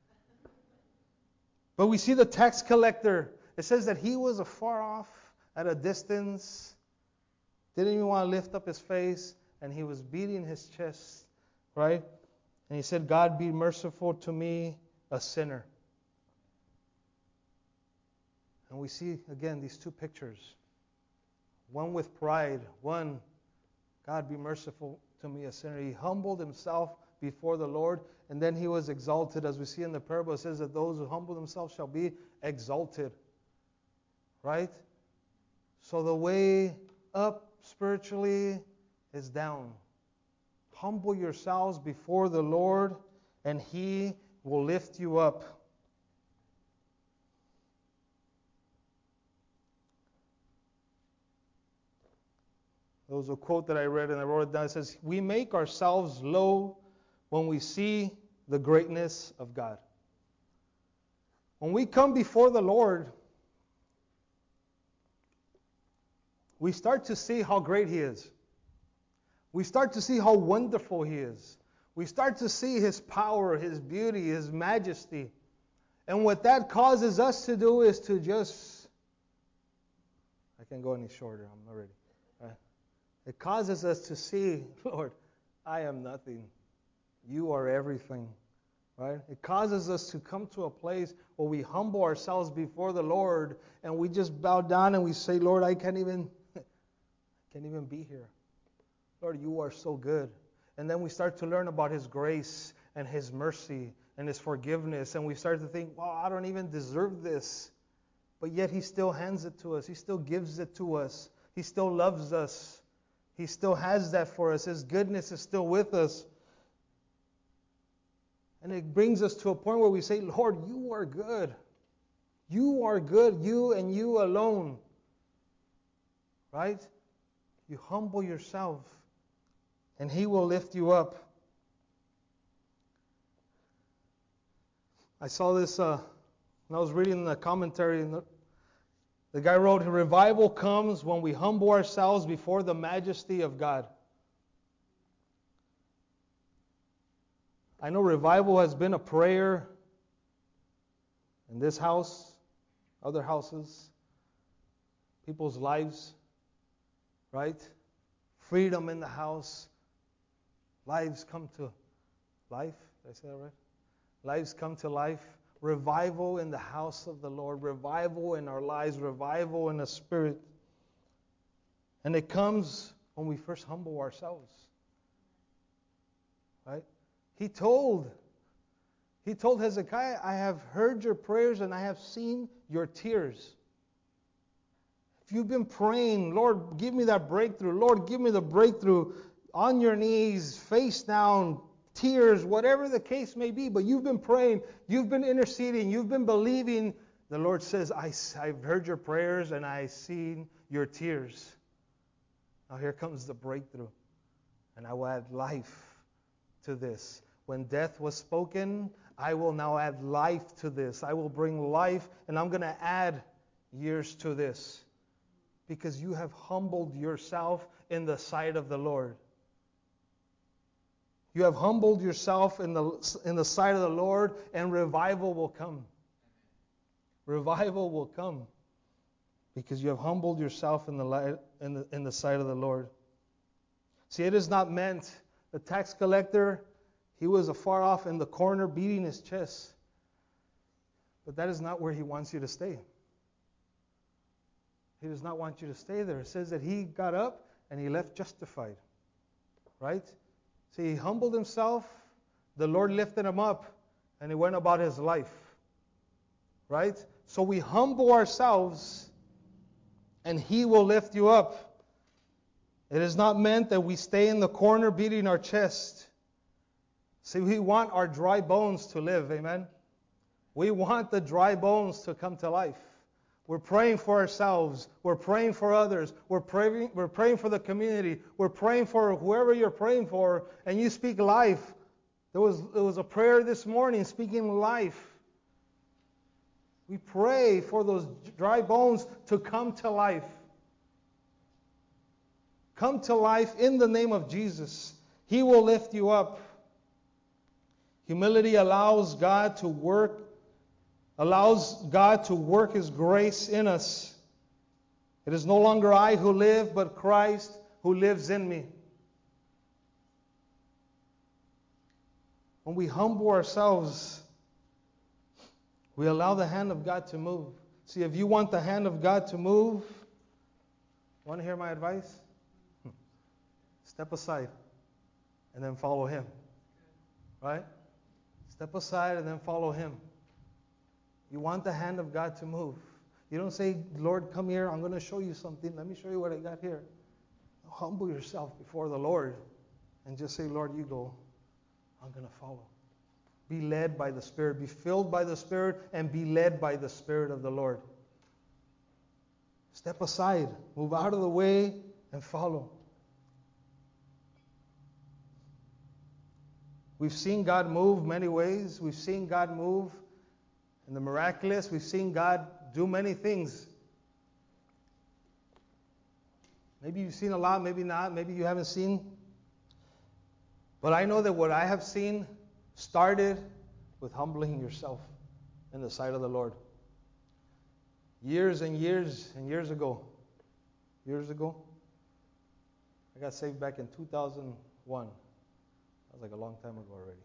But we see the tax collector. It says that he was afar off, at a distance, didn't even want to lift up his face, and he was beating his chest, right? And he said, God, be merciful to me, a sinner. And we see, again, these two pictures. One with pride. One, God, be merciful to me, a sinner. He humbled himself before the Lord, and then he was exalted. As we see in the parable, it says that those who humble themselves shall be exalted. Right? So the way up spiritually is down. Humble yourselves before the Lord, and He will lift you up. There was a quote that I read and I wrote it down. It says, we make ourselves low when we see the greatness of God. When we come before the Lord, we start to see how great He is. We start to see how wonderful He is. We start to see His power, His beauty, His majesty. And what that causes us to do is to just... I can't go any shorter. I'm not ready. Right? It causes us to see, Lord, I am nothing. You are everything. Right? It causes us to come to a place where we humble ourselves before the Lord and we just bow down and we say, Lord, I can't even, I can't even be here. Lord, you are so good. And then we start to learn about His grace and His mercy and His forgiveness. And we start to think, wow, I don't even deserve this. But yet He still hands it to us. He still gives it to us. He still loves us. He still has that for us. His goodness is still with us. And it brings us to a point where we say, Lord, you are good. You are good. You and you alone. Right? You humble yourself. And He will lift you up. I saw this uh, when I was reading the commentary. And the, the guy wrote, revival comes when we humble ourselves before the majesty of God. I know revival has been a prayer in this house, other houses, people's lives, right? Freedom in the house. Lives come to life. Did I say that right? Lives come to life. Revival in the house of the Lord. Revival in our lives. Revival in the Spirit. And it comes when we first humble ourselves. Right? He told, he told Hezekiah, I have heard your prayers and I have seen your tears. If you've been praying, Lord, give me that breakthrough. Lord, give me the breakthrough on your knees, face down, tears, whatever the case may be. But you've been praying, you've been interceding, you've been believing. The Lord says, I, I've heard your prayers and I've seen your tears. Now here comes the breakthrough. And I will add life to this. When death was spoken, I will now add life to this. I will bring life and I'm going to add years to this. Because you have humbled yourself in the sight of the Lord. You have humbled yourself in the, in the sight of the Lord, and revival will come. Revival will come. Because you have humbled yourself in the, light, in the, in the sight of the Lord. See, it is not meant, the tax collector, he was afar off in the corner beating his chest. But that is not where he wants you to stay. He does not want you to stay there. It says that he got up and he left justified. Right? See, he humbled himself. The Lord lifted him up and he went about his life. Right? So we humble ourselves and he will lift you up. It is not meant that we stay in the corner beating our chest. See, we want our dry bones to live. Amen? We want the dry bones to come to life. We're praying for ourselves. We're praying for others. We're praying, we're praying for the community. We're praying for whoever you're praying for, and you speak life. There was, there was a prayer this morning speaking life. We pray for those dry bones to come to life. Come to life in the name of Jesus. He will lift you up. Humility allows God to work allows God to work His grace in us. It is no longer I who live, but Christ who lives in me. When we humble ourselves, we allow the hand of God to move. See, if you want the hand of God to move, want to hear my advice? Step aside and then follow Him. Right? Step aside and then follow Him. You want the hand of God to move. You don't say, Lord, come here. I'm going to show you something. Let me show you what I got here. Humble yourself before the Lord and just say, Lord, you go. I'm going to follow. Be led by the Spirit. Be filled by the Spirit and be led by the Spirit of the Lord. Step aside. Move out of the way and follow. We've seen God move many ways. We've seen God move in the miraculous. We've seen God do many things. Maybe you've seen a lot, maybe not, maybe you haven't seen. But I know that what I have seen started with humbling yourself in the sight of the Lord. Years and years and years ago, years ago, I got saved back in two thousand one. That was like a long time ago already.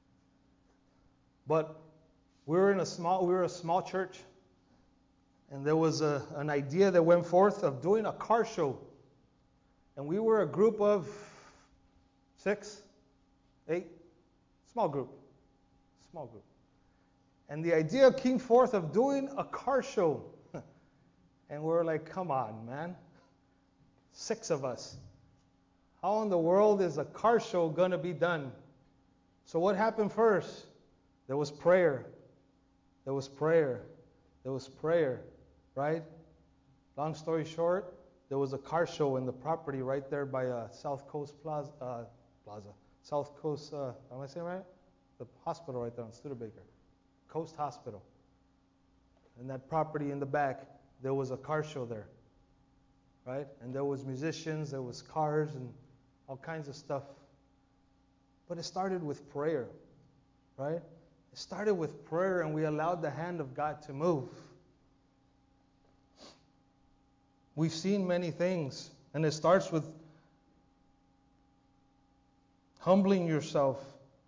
But we were in a small, we were a small church, and there was a, an idea that went forth of doing a car show. And we were a group of six, eight, small group, small group. And the idea came forth of doing a car show. And we were like, come on, man. Six of us. How in the world is a car show going to be done? So what happened first? There was prayer. There was prayer. There was prayer, right? Long story short, there was a car show in the property right there by uh, South Coast Plaza, uh, Plaza. South Coast, uh, am I saying right? The hospital right there on Studebaker. Coast Hospital. And that property in the back, there was a car show there, right? And there was musicians, there was cars, and all kinds of stuff. But it started with prayer, right? It started with prayer, and we allowed the hand of God to move. We've seen many things, and it starts with humbling yourself.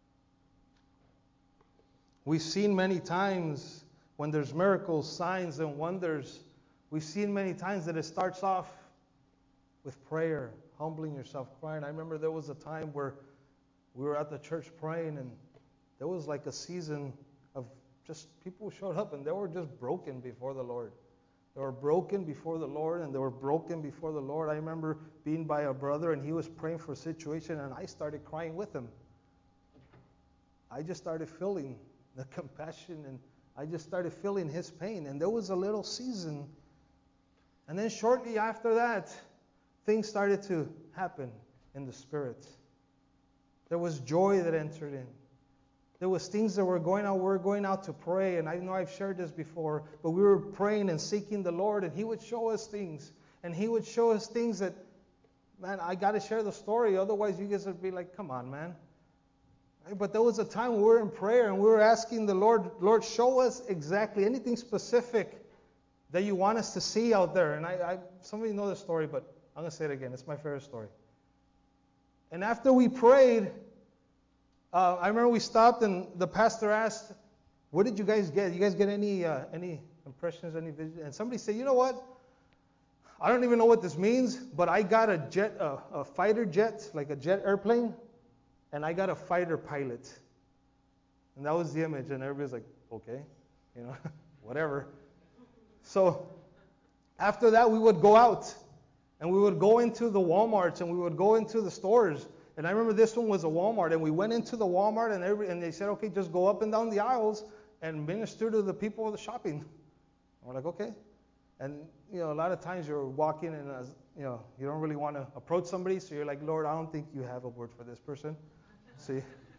We've seen many times when there's miracles, signs, and wonders, we've seen many times that it starts off with prayer, humbling yourself, crying. I remember there was a time where we were at the church praying, and there was like a season of just people showed up, and they were just broken before the Lord. They were broken before the Lord, and they were broken before the Lord. I remember being by a brother, and he was praying for a situation, and I started crying with him. I just started feeling the compassion, and I just started feeling his pain. And there was a little season. And then shortly after that, things started to happen in the Spirit. There was joy that entered in. There was things that were going on. We were going out to pray, and I know I've shared this before, but we were praying and seeking the Lord, and He would show us things. And He would show us things that, man, I got to share the story. Otherwise, you guys would be like, come on, man. But there was a time when we were in prayer, and we were asking the Lord, Lord, show us exactly anything specific that you want us to see out there. And I, I some of you know the story, but I'm going to say it again. It's my favorite story. And after we prayed, uh, I remember we stopped, and the pastor asked, what did you guys get? You guys get any uh, any impressions, any vision? And somebody said, you know what? I don't even know what this means, but I got a jet, uh, a fighter jet, like a jet airplane, and I got a fighter pilot. And that was the image, and everybody's like, okay, you know, whatever. So after that, we would go out, and we would go into the Walmarts, and we would go into the stores. And I remember this one was a Walmart, and we went into the Walmart, and every, and they said, okay, just go up and down the aisles and minister to the people of the shopping. And we're like, okay. And, you know, a lot of times you're walking, and, uh, you know, you don't really want to approach somebody, so you're like, Lord, I don't think you have a word for this person. See?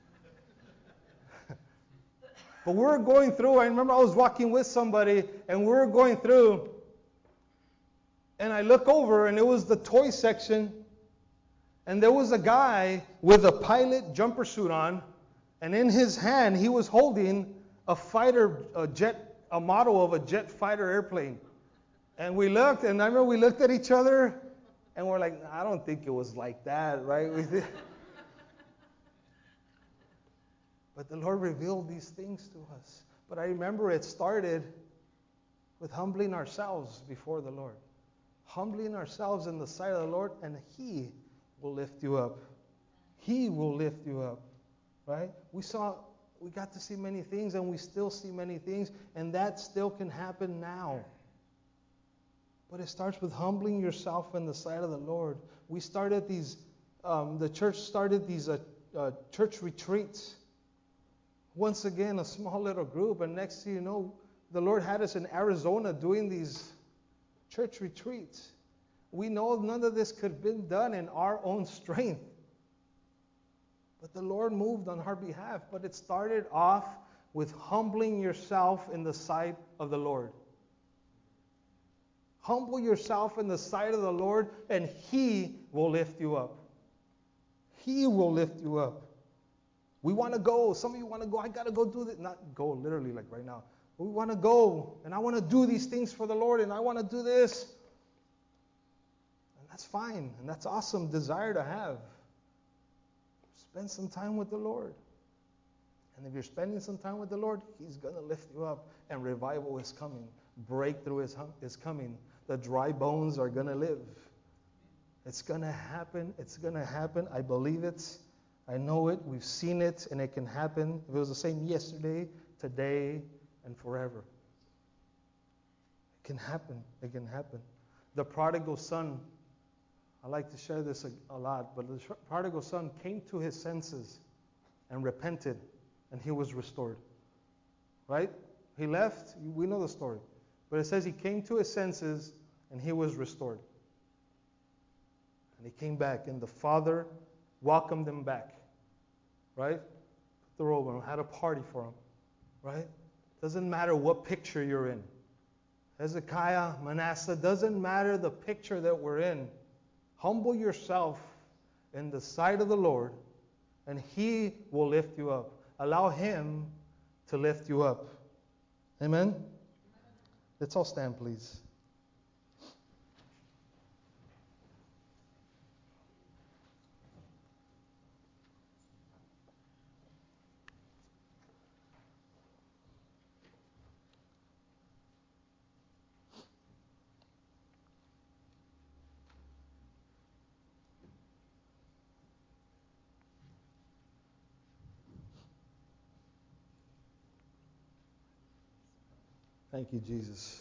But we're going through, I remember I was walking with somebody, and we were going through, and I look over, and it was the toy section, and there was a guy with a pilot jumper suit on, and in his hand, he was holding a fighter, a jet, a model of a jet fighter airplane. And we looked, and I remember we looked at each other, and we're like, I don't think it was like that, right? We did. But the Lord revealed these things to us. But I remember it started with humbling ourselves before the Lord. Humbling ourselves in the sight of the Lord, and He will lift you up. He will lift you up. Right? We saw, we got to see many things, and we still see many things, and that still can happen now. But it starts with humbling yourself in the sight of the Lord. We started these, um, the church started these uh, uh, church retreats. Once again, a small little group, and next thing you know, the Lord had us in Arizona doing these church retreats. We know none of this could have been done in our own strength. But the Lord moved on our behalf. But it started off with humbling yourself in the sight of the Lord. Humble yourself in the sight of the Lord, and He will lift you up. He will lift you up. We want to go. Some of you want to go. I got to go do this. Not go literally like right now. We want to go, and I want to do these things for the Lord, and I want to do this. And that's fine, and that's awesome desire to have. Spend some time with the Lord. And if you're spending some time with the Lord, He's going to lift you up, and revival is coming. Breakthrough is, is coming. The dry bones are going to live. It's going to happen. It's going to happen. I believe it. I know it. We've seen it, and it can happen. If it was the same yesterday, today, and forever. It can happen. It can happen. The prodigal son, I like to share this a, a lot, but the prodigal son came to his senses and repented, and he was restored. Right? He left. We know the story. But it says he came to his senses, and he was restored. And he came back, and the father welcomed him back. Right? Put the robe on him, had a party for him. Right? Doesn't matter what picture you're in. Hezekiah, Manasseh, doesn't matter the picture that we're in. Humble yourself in the sight of the Lord, and He will lift you up. Allow Him to lift you up. Amen? Let's all stand, please. Thank you, Jesus.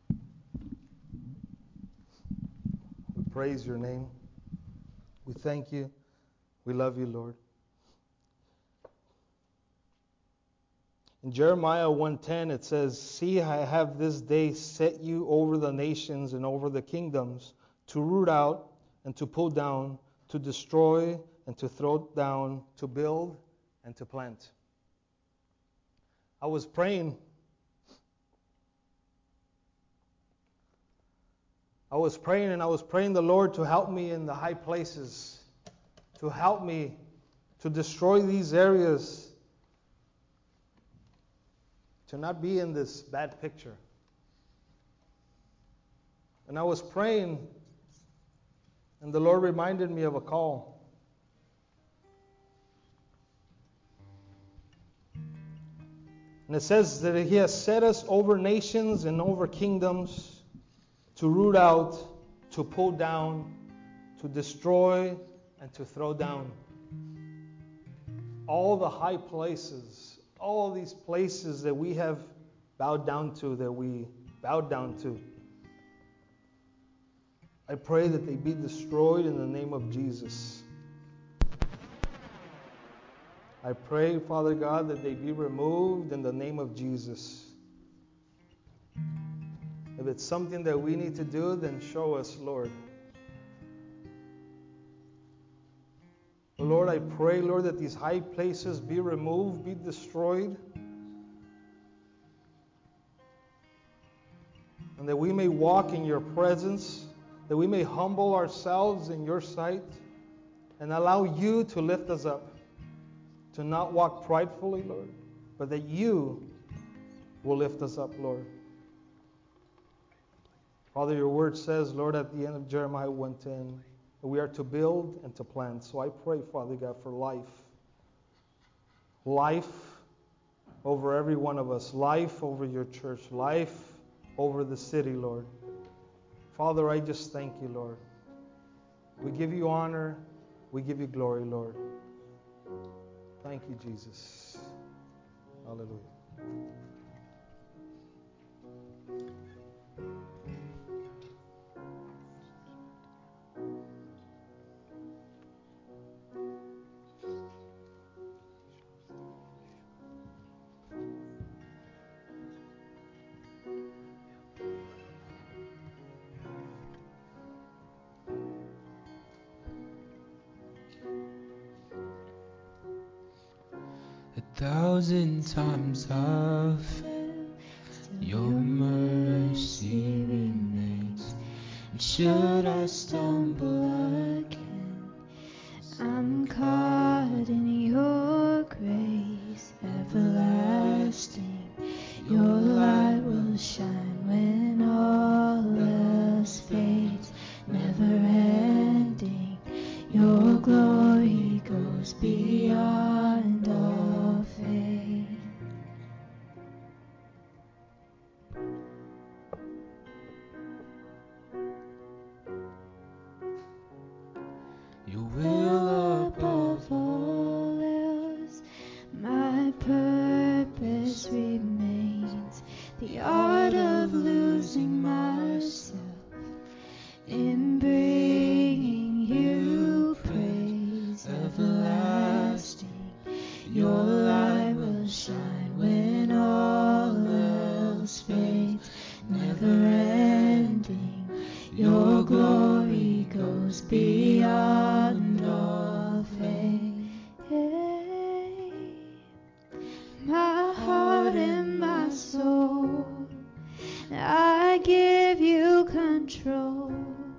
We praise your name. We thank you. We love you, Lord. In Jeremiah one ten, it says, "See, I have this day set you over the nations and over the kingdoms, to root out and to pull down, to destroy and to throw down, to build and to plant." I was praying. I was praying and I was praying the Lord to help me in the high places, to help me to destroy these areas, to not be in this bad picture. And I was praying, and the Lord reminded me of a call. And it says that He has set us over nations and over kingdoms, to root out, to pull down, to destroy, and to throw down. All the high places, all these places that we have bowed down to, that we bowed down to, I pray that they be destroyed in the name of Jesus. I pray, Father God, that they be removed in the name of Jesus. If it's something that we need to do, then show us, Lord. But Lord, I pray, Lord, that these high places be removed, be destroyed, and that we may walk in your presence, that we may humble ourselves in your sight, and allow you to lift us up, to not walk pridefully, Lord, but that you will lift us up, Lord. Father, your word says, Lord, at the end of Jeremiah one ten, that we are to build and to plant. So I pray, Father God, for life. Life over every one of us. Life over your church. Life over the city, Lord. Father, I just thank you, Lord. We give you honor. We give you glory, Lord. Thank you, Jesus. Hallelujah. A thousand times I've failed, your mercy remains. And should I stumble again, I'm caught in your grace everlasting. Your light will shine when all else fades, never ending. Your glory goes beyond all faith. your will Above all else, my purpose remains, the art of losing myself in bringing you praise everlasting. Your light will shine when all else fades, never ending. Your glory goes beyond all faith. My heart and my soul, I give you control.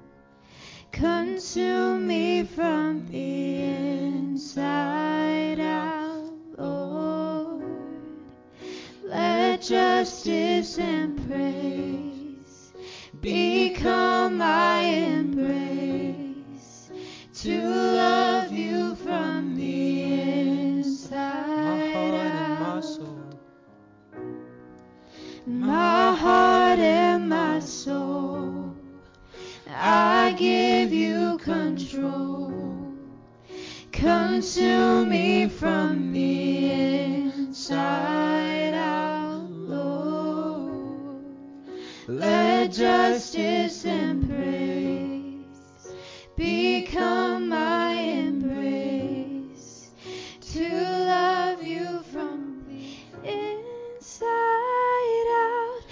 Consume me from the inside out, Lord. Let justice and praise become my embrace, to love you from the inside out. My heart and my soul, I give you control. Consume me from the inside out, Lord. justice and praise become my embrace, to love you from the inside out,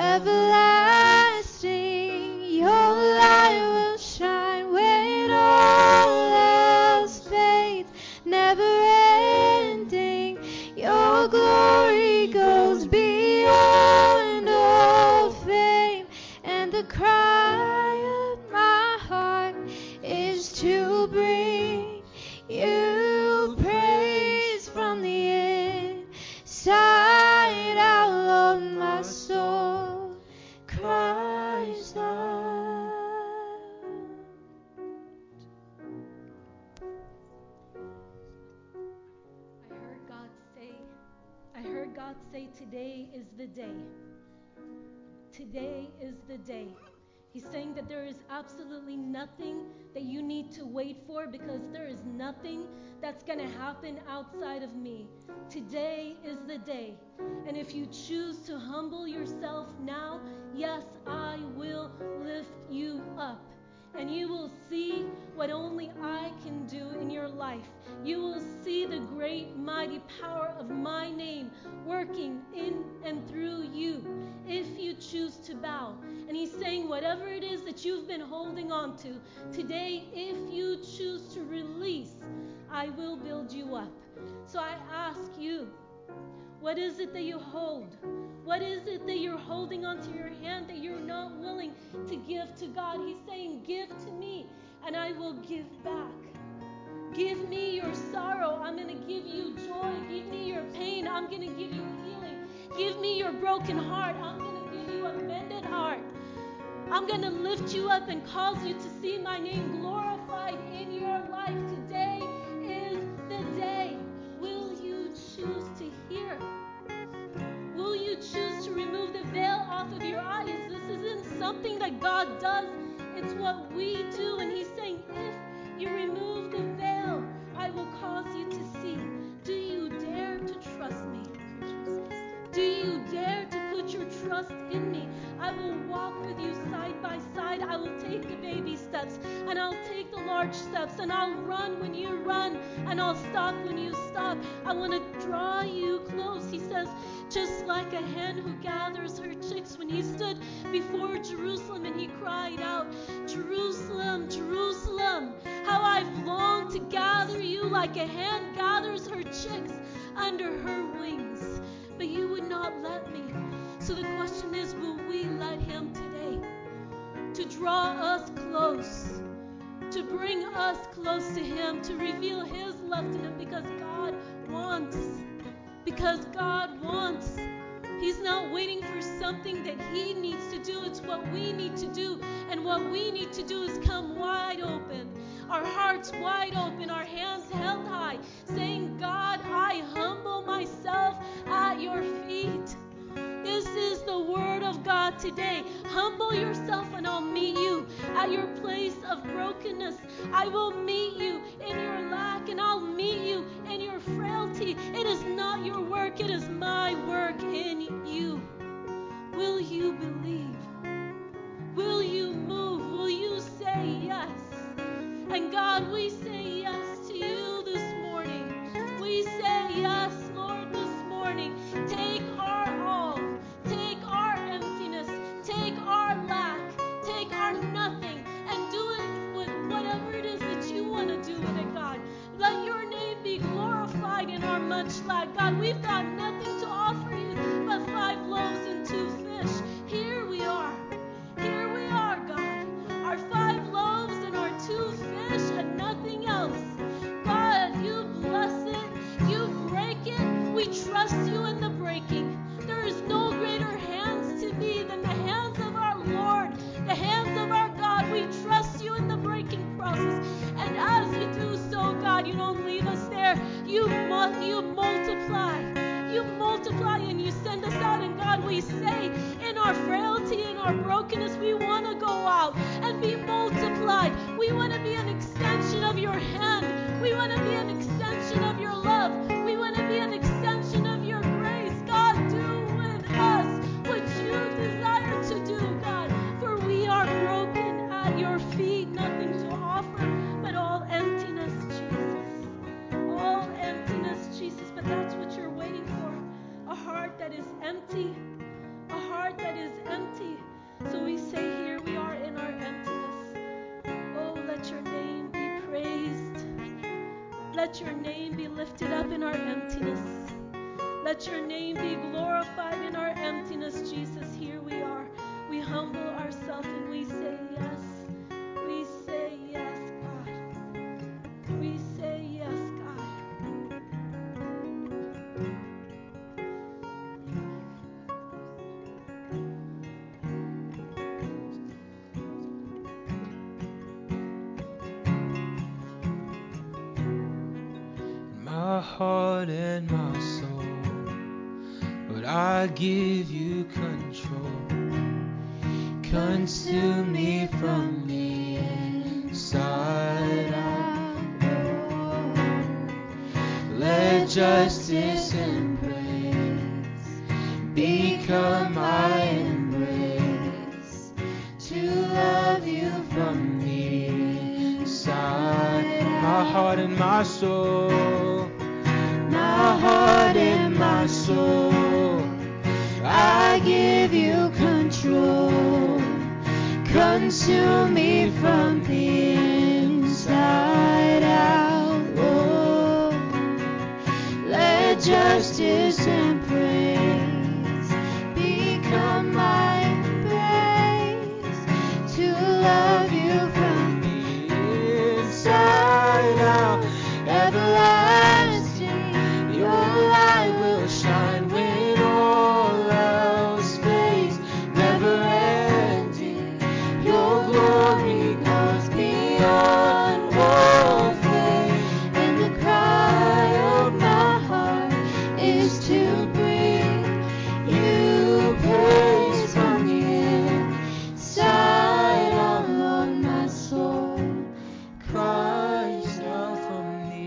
everlasting. Your light will shine when all else fades, never ending. Your glory goes beyond all fame, and the cry of my heart is to bring you praise from the inside out. Lord, my soul cries out. I heard God say, I heard God say, today is the day. Today is the day. He's saying that there is absolutely nothing that you need to wait for, because there is nothing that's going to happen outside of me. Today is the day. And if you choose to humble yourself now, yes, I will lift you up. And you will see what only I can do in your life. You will see the great, mighty power of my name working in and through you if you choose to bow. And he's saying, whatever it is that you've been holding on to, today, if you choose to release, I will build you up. So I ask you, what is it that you hold? What is it that you're holding onto your hand that you're not willing to give to God? He's saying, give to me, and I will give back. Give me your sorrow. I'm going to give you joy. Give me your pain. I'm going to give you healing. Give me your broken heart. I'm going to give you a mended heart. I'm going to lift you up and cause you to see my name glorified in your life. Today is the day. Will you choose to hear? Will you choose to remove the veil off of your eyes? This isn't something that God does. It's what we do. And he's saying, if you remove the veil, I will cause you to see. Do you dare to trust me? Do you dare to put your trust in me? I will walk with you side by side. I will take the baby steps, and I'll take the large steps, and I'll run when you run, and I'll stop when you stop. I want to draw you close. He says, just like a hen who gathers her chicks, when he stood before Jerusalem and he cried out, Jerusalem, Jerusalem, how I've longed to gather you like a hen gathers her chicks under her wings. But you would not let me. So the question is, will we let him today to draw us close, to bring us close to him, to reveal his love to him, because God wants, because God wants. He's not waiting for something that he needs to do. It's what we need to do. And what we need to do is come wide open, our hearts wide open, our hands held high, saying, God, I humble myself at your feet. This is the word of God today. Humble yourself and I'll meet you at your place of brokenness. I will meet you in your lack, and I'll meet you in your frailty. It is not your work, it is my work in you. Will you believe? Will you move? Will you say yes? And God, we say yes to you this morning. We say yes, Lord, this morning. Take our all. Take our emptiness. Take our lack. Take our nothing. And do it with whatever it is that you want to do with it, God. Let your name be glorified in our much lack. God, we've got nothing to offer you but five loaves and two fish. Here we are. Here we are, God. Our five loaves and our two fish and nothing else. God, you bless it. You break it. We trust you in the breaking. There is no greater hands to me than the hands of our Lord, the hands of our God. We trust you in the breaking process. And as you do so, God, you don't leave us there. You, mu- you multiply. You multiply and you send us out. And God, we say in our frailty, in our brokenness, we want to go out and be multiplied. We want to be an extension of your hand. We want to be an extension of your love. We want to be an extension of your grace. God, do with us what you desire to do, God. Let your name be lifted up in our emptiness. Let your name be glorified in our emptiness, Jesus. Here we are. We humble ourselves and we say yes. We say yes, God. We say yes, God. My heart and my soul, Lord, I give you control. Consume me from the inside out. Let justice and praise become my embrace, to love you from the inside. My heart and my soul, my heart and my soul, I give you control. Consume me from the inside out, Lord. Let justice and praise become my embrace, to love you from the inside out. Everlasting, your light will shine when all else fades. Never ending, your glory goes beyond all faith. And the cry of my heart is to bring you praise from the inside out, Lord. My soul cries out from the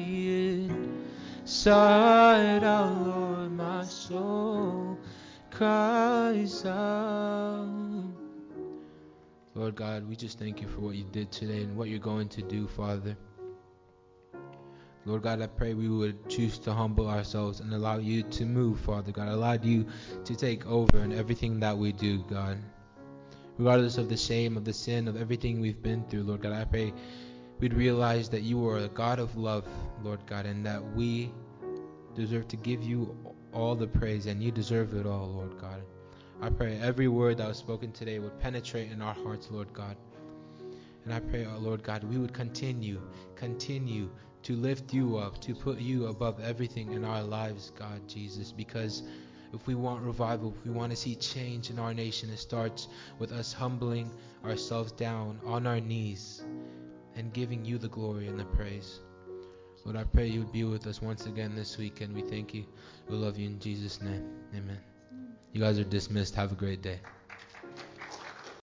inside out, Lord. My soul cries out. Lord God, we just thank you for what you did today and what you're going to do, Father. Lord God, I pray we would choose to humble ourselves and allow you to move, Father God. Allow you to take over in everything that we do, God. Regardless of the shame, of the sin, of everything we've been through, Lord God, I pray we'd realize that you are a God of love, Lord God, and that we deserve to give you all the praise, and you deserve it all, Lord God. I pray every word that was spoken today would penetrate in our hearts, Lord God. And I pray, oh Lord God, we would continue, continue to lift you up, to put you above everything in our lives, God, Jesus, because if we want revival, if we want to see change in our nation, it starts with us humbling ourselves down on our knees and giving you the glory and the praise. Lord, I pray you would be with us once again this week, and we thank you. We love you in Jesus' name. Amen. You guys are dismissed. Have a great day.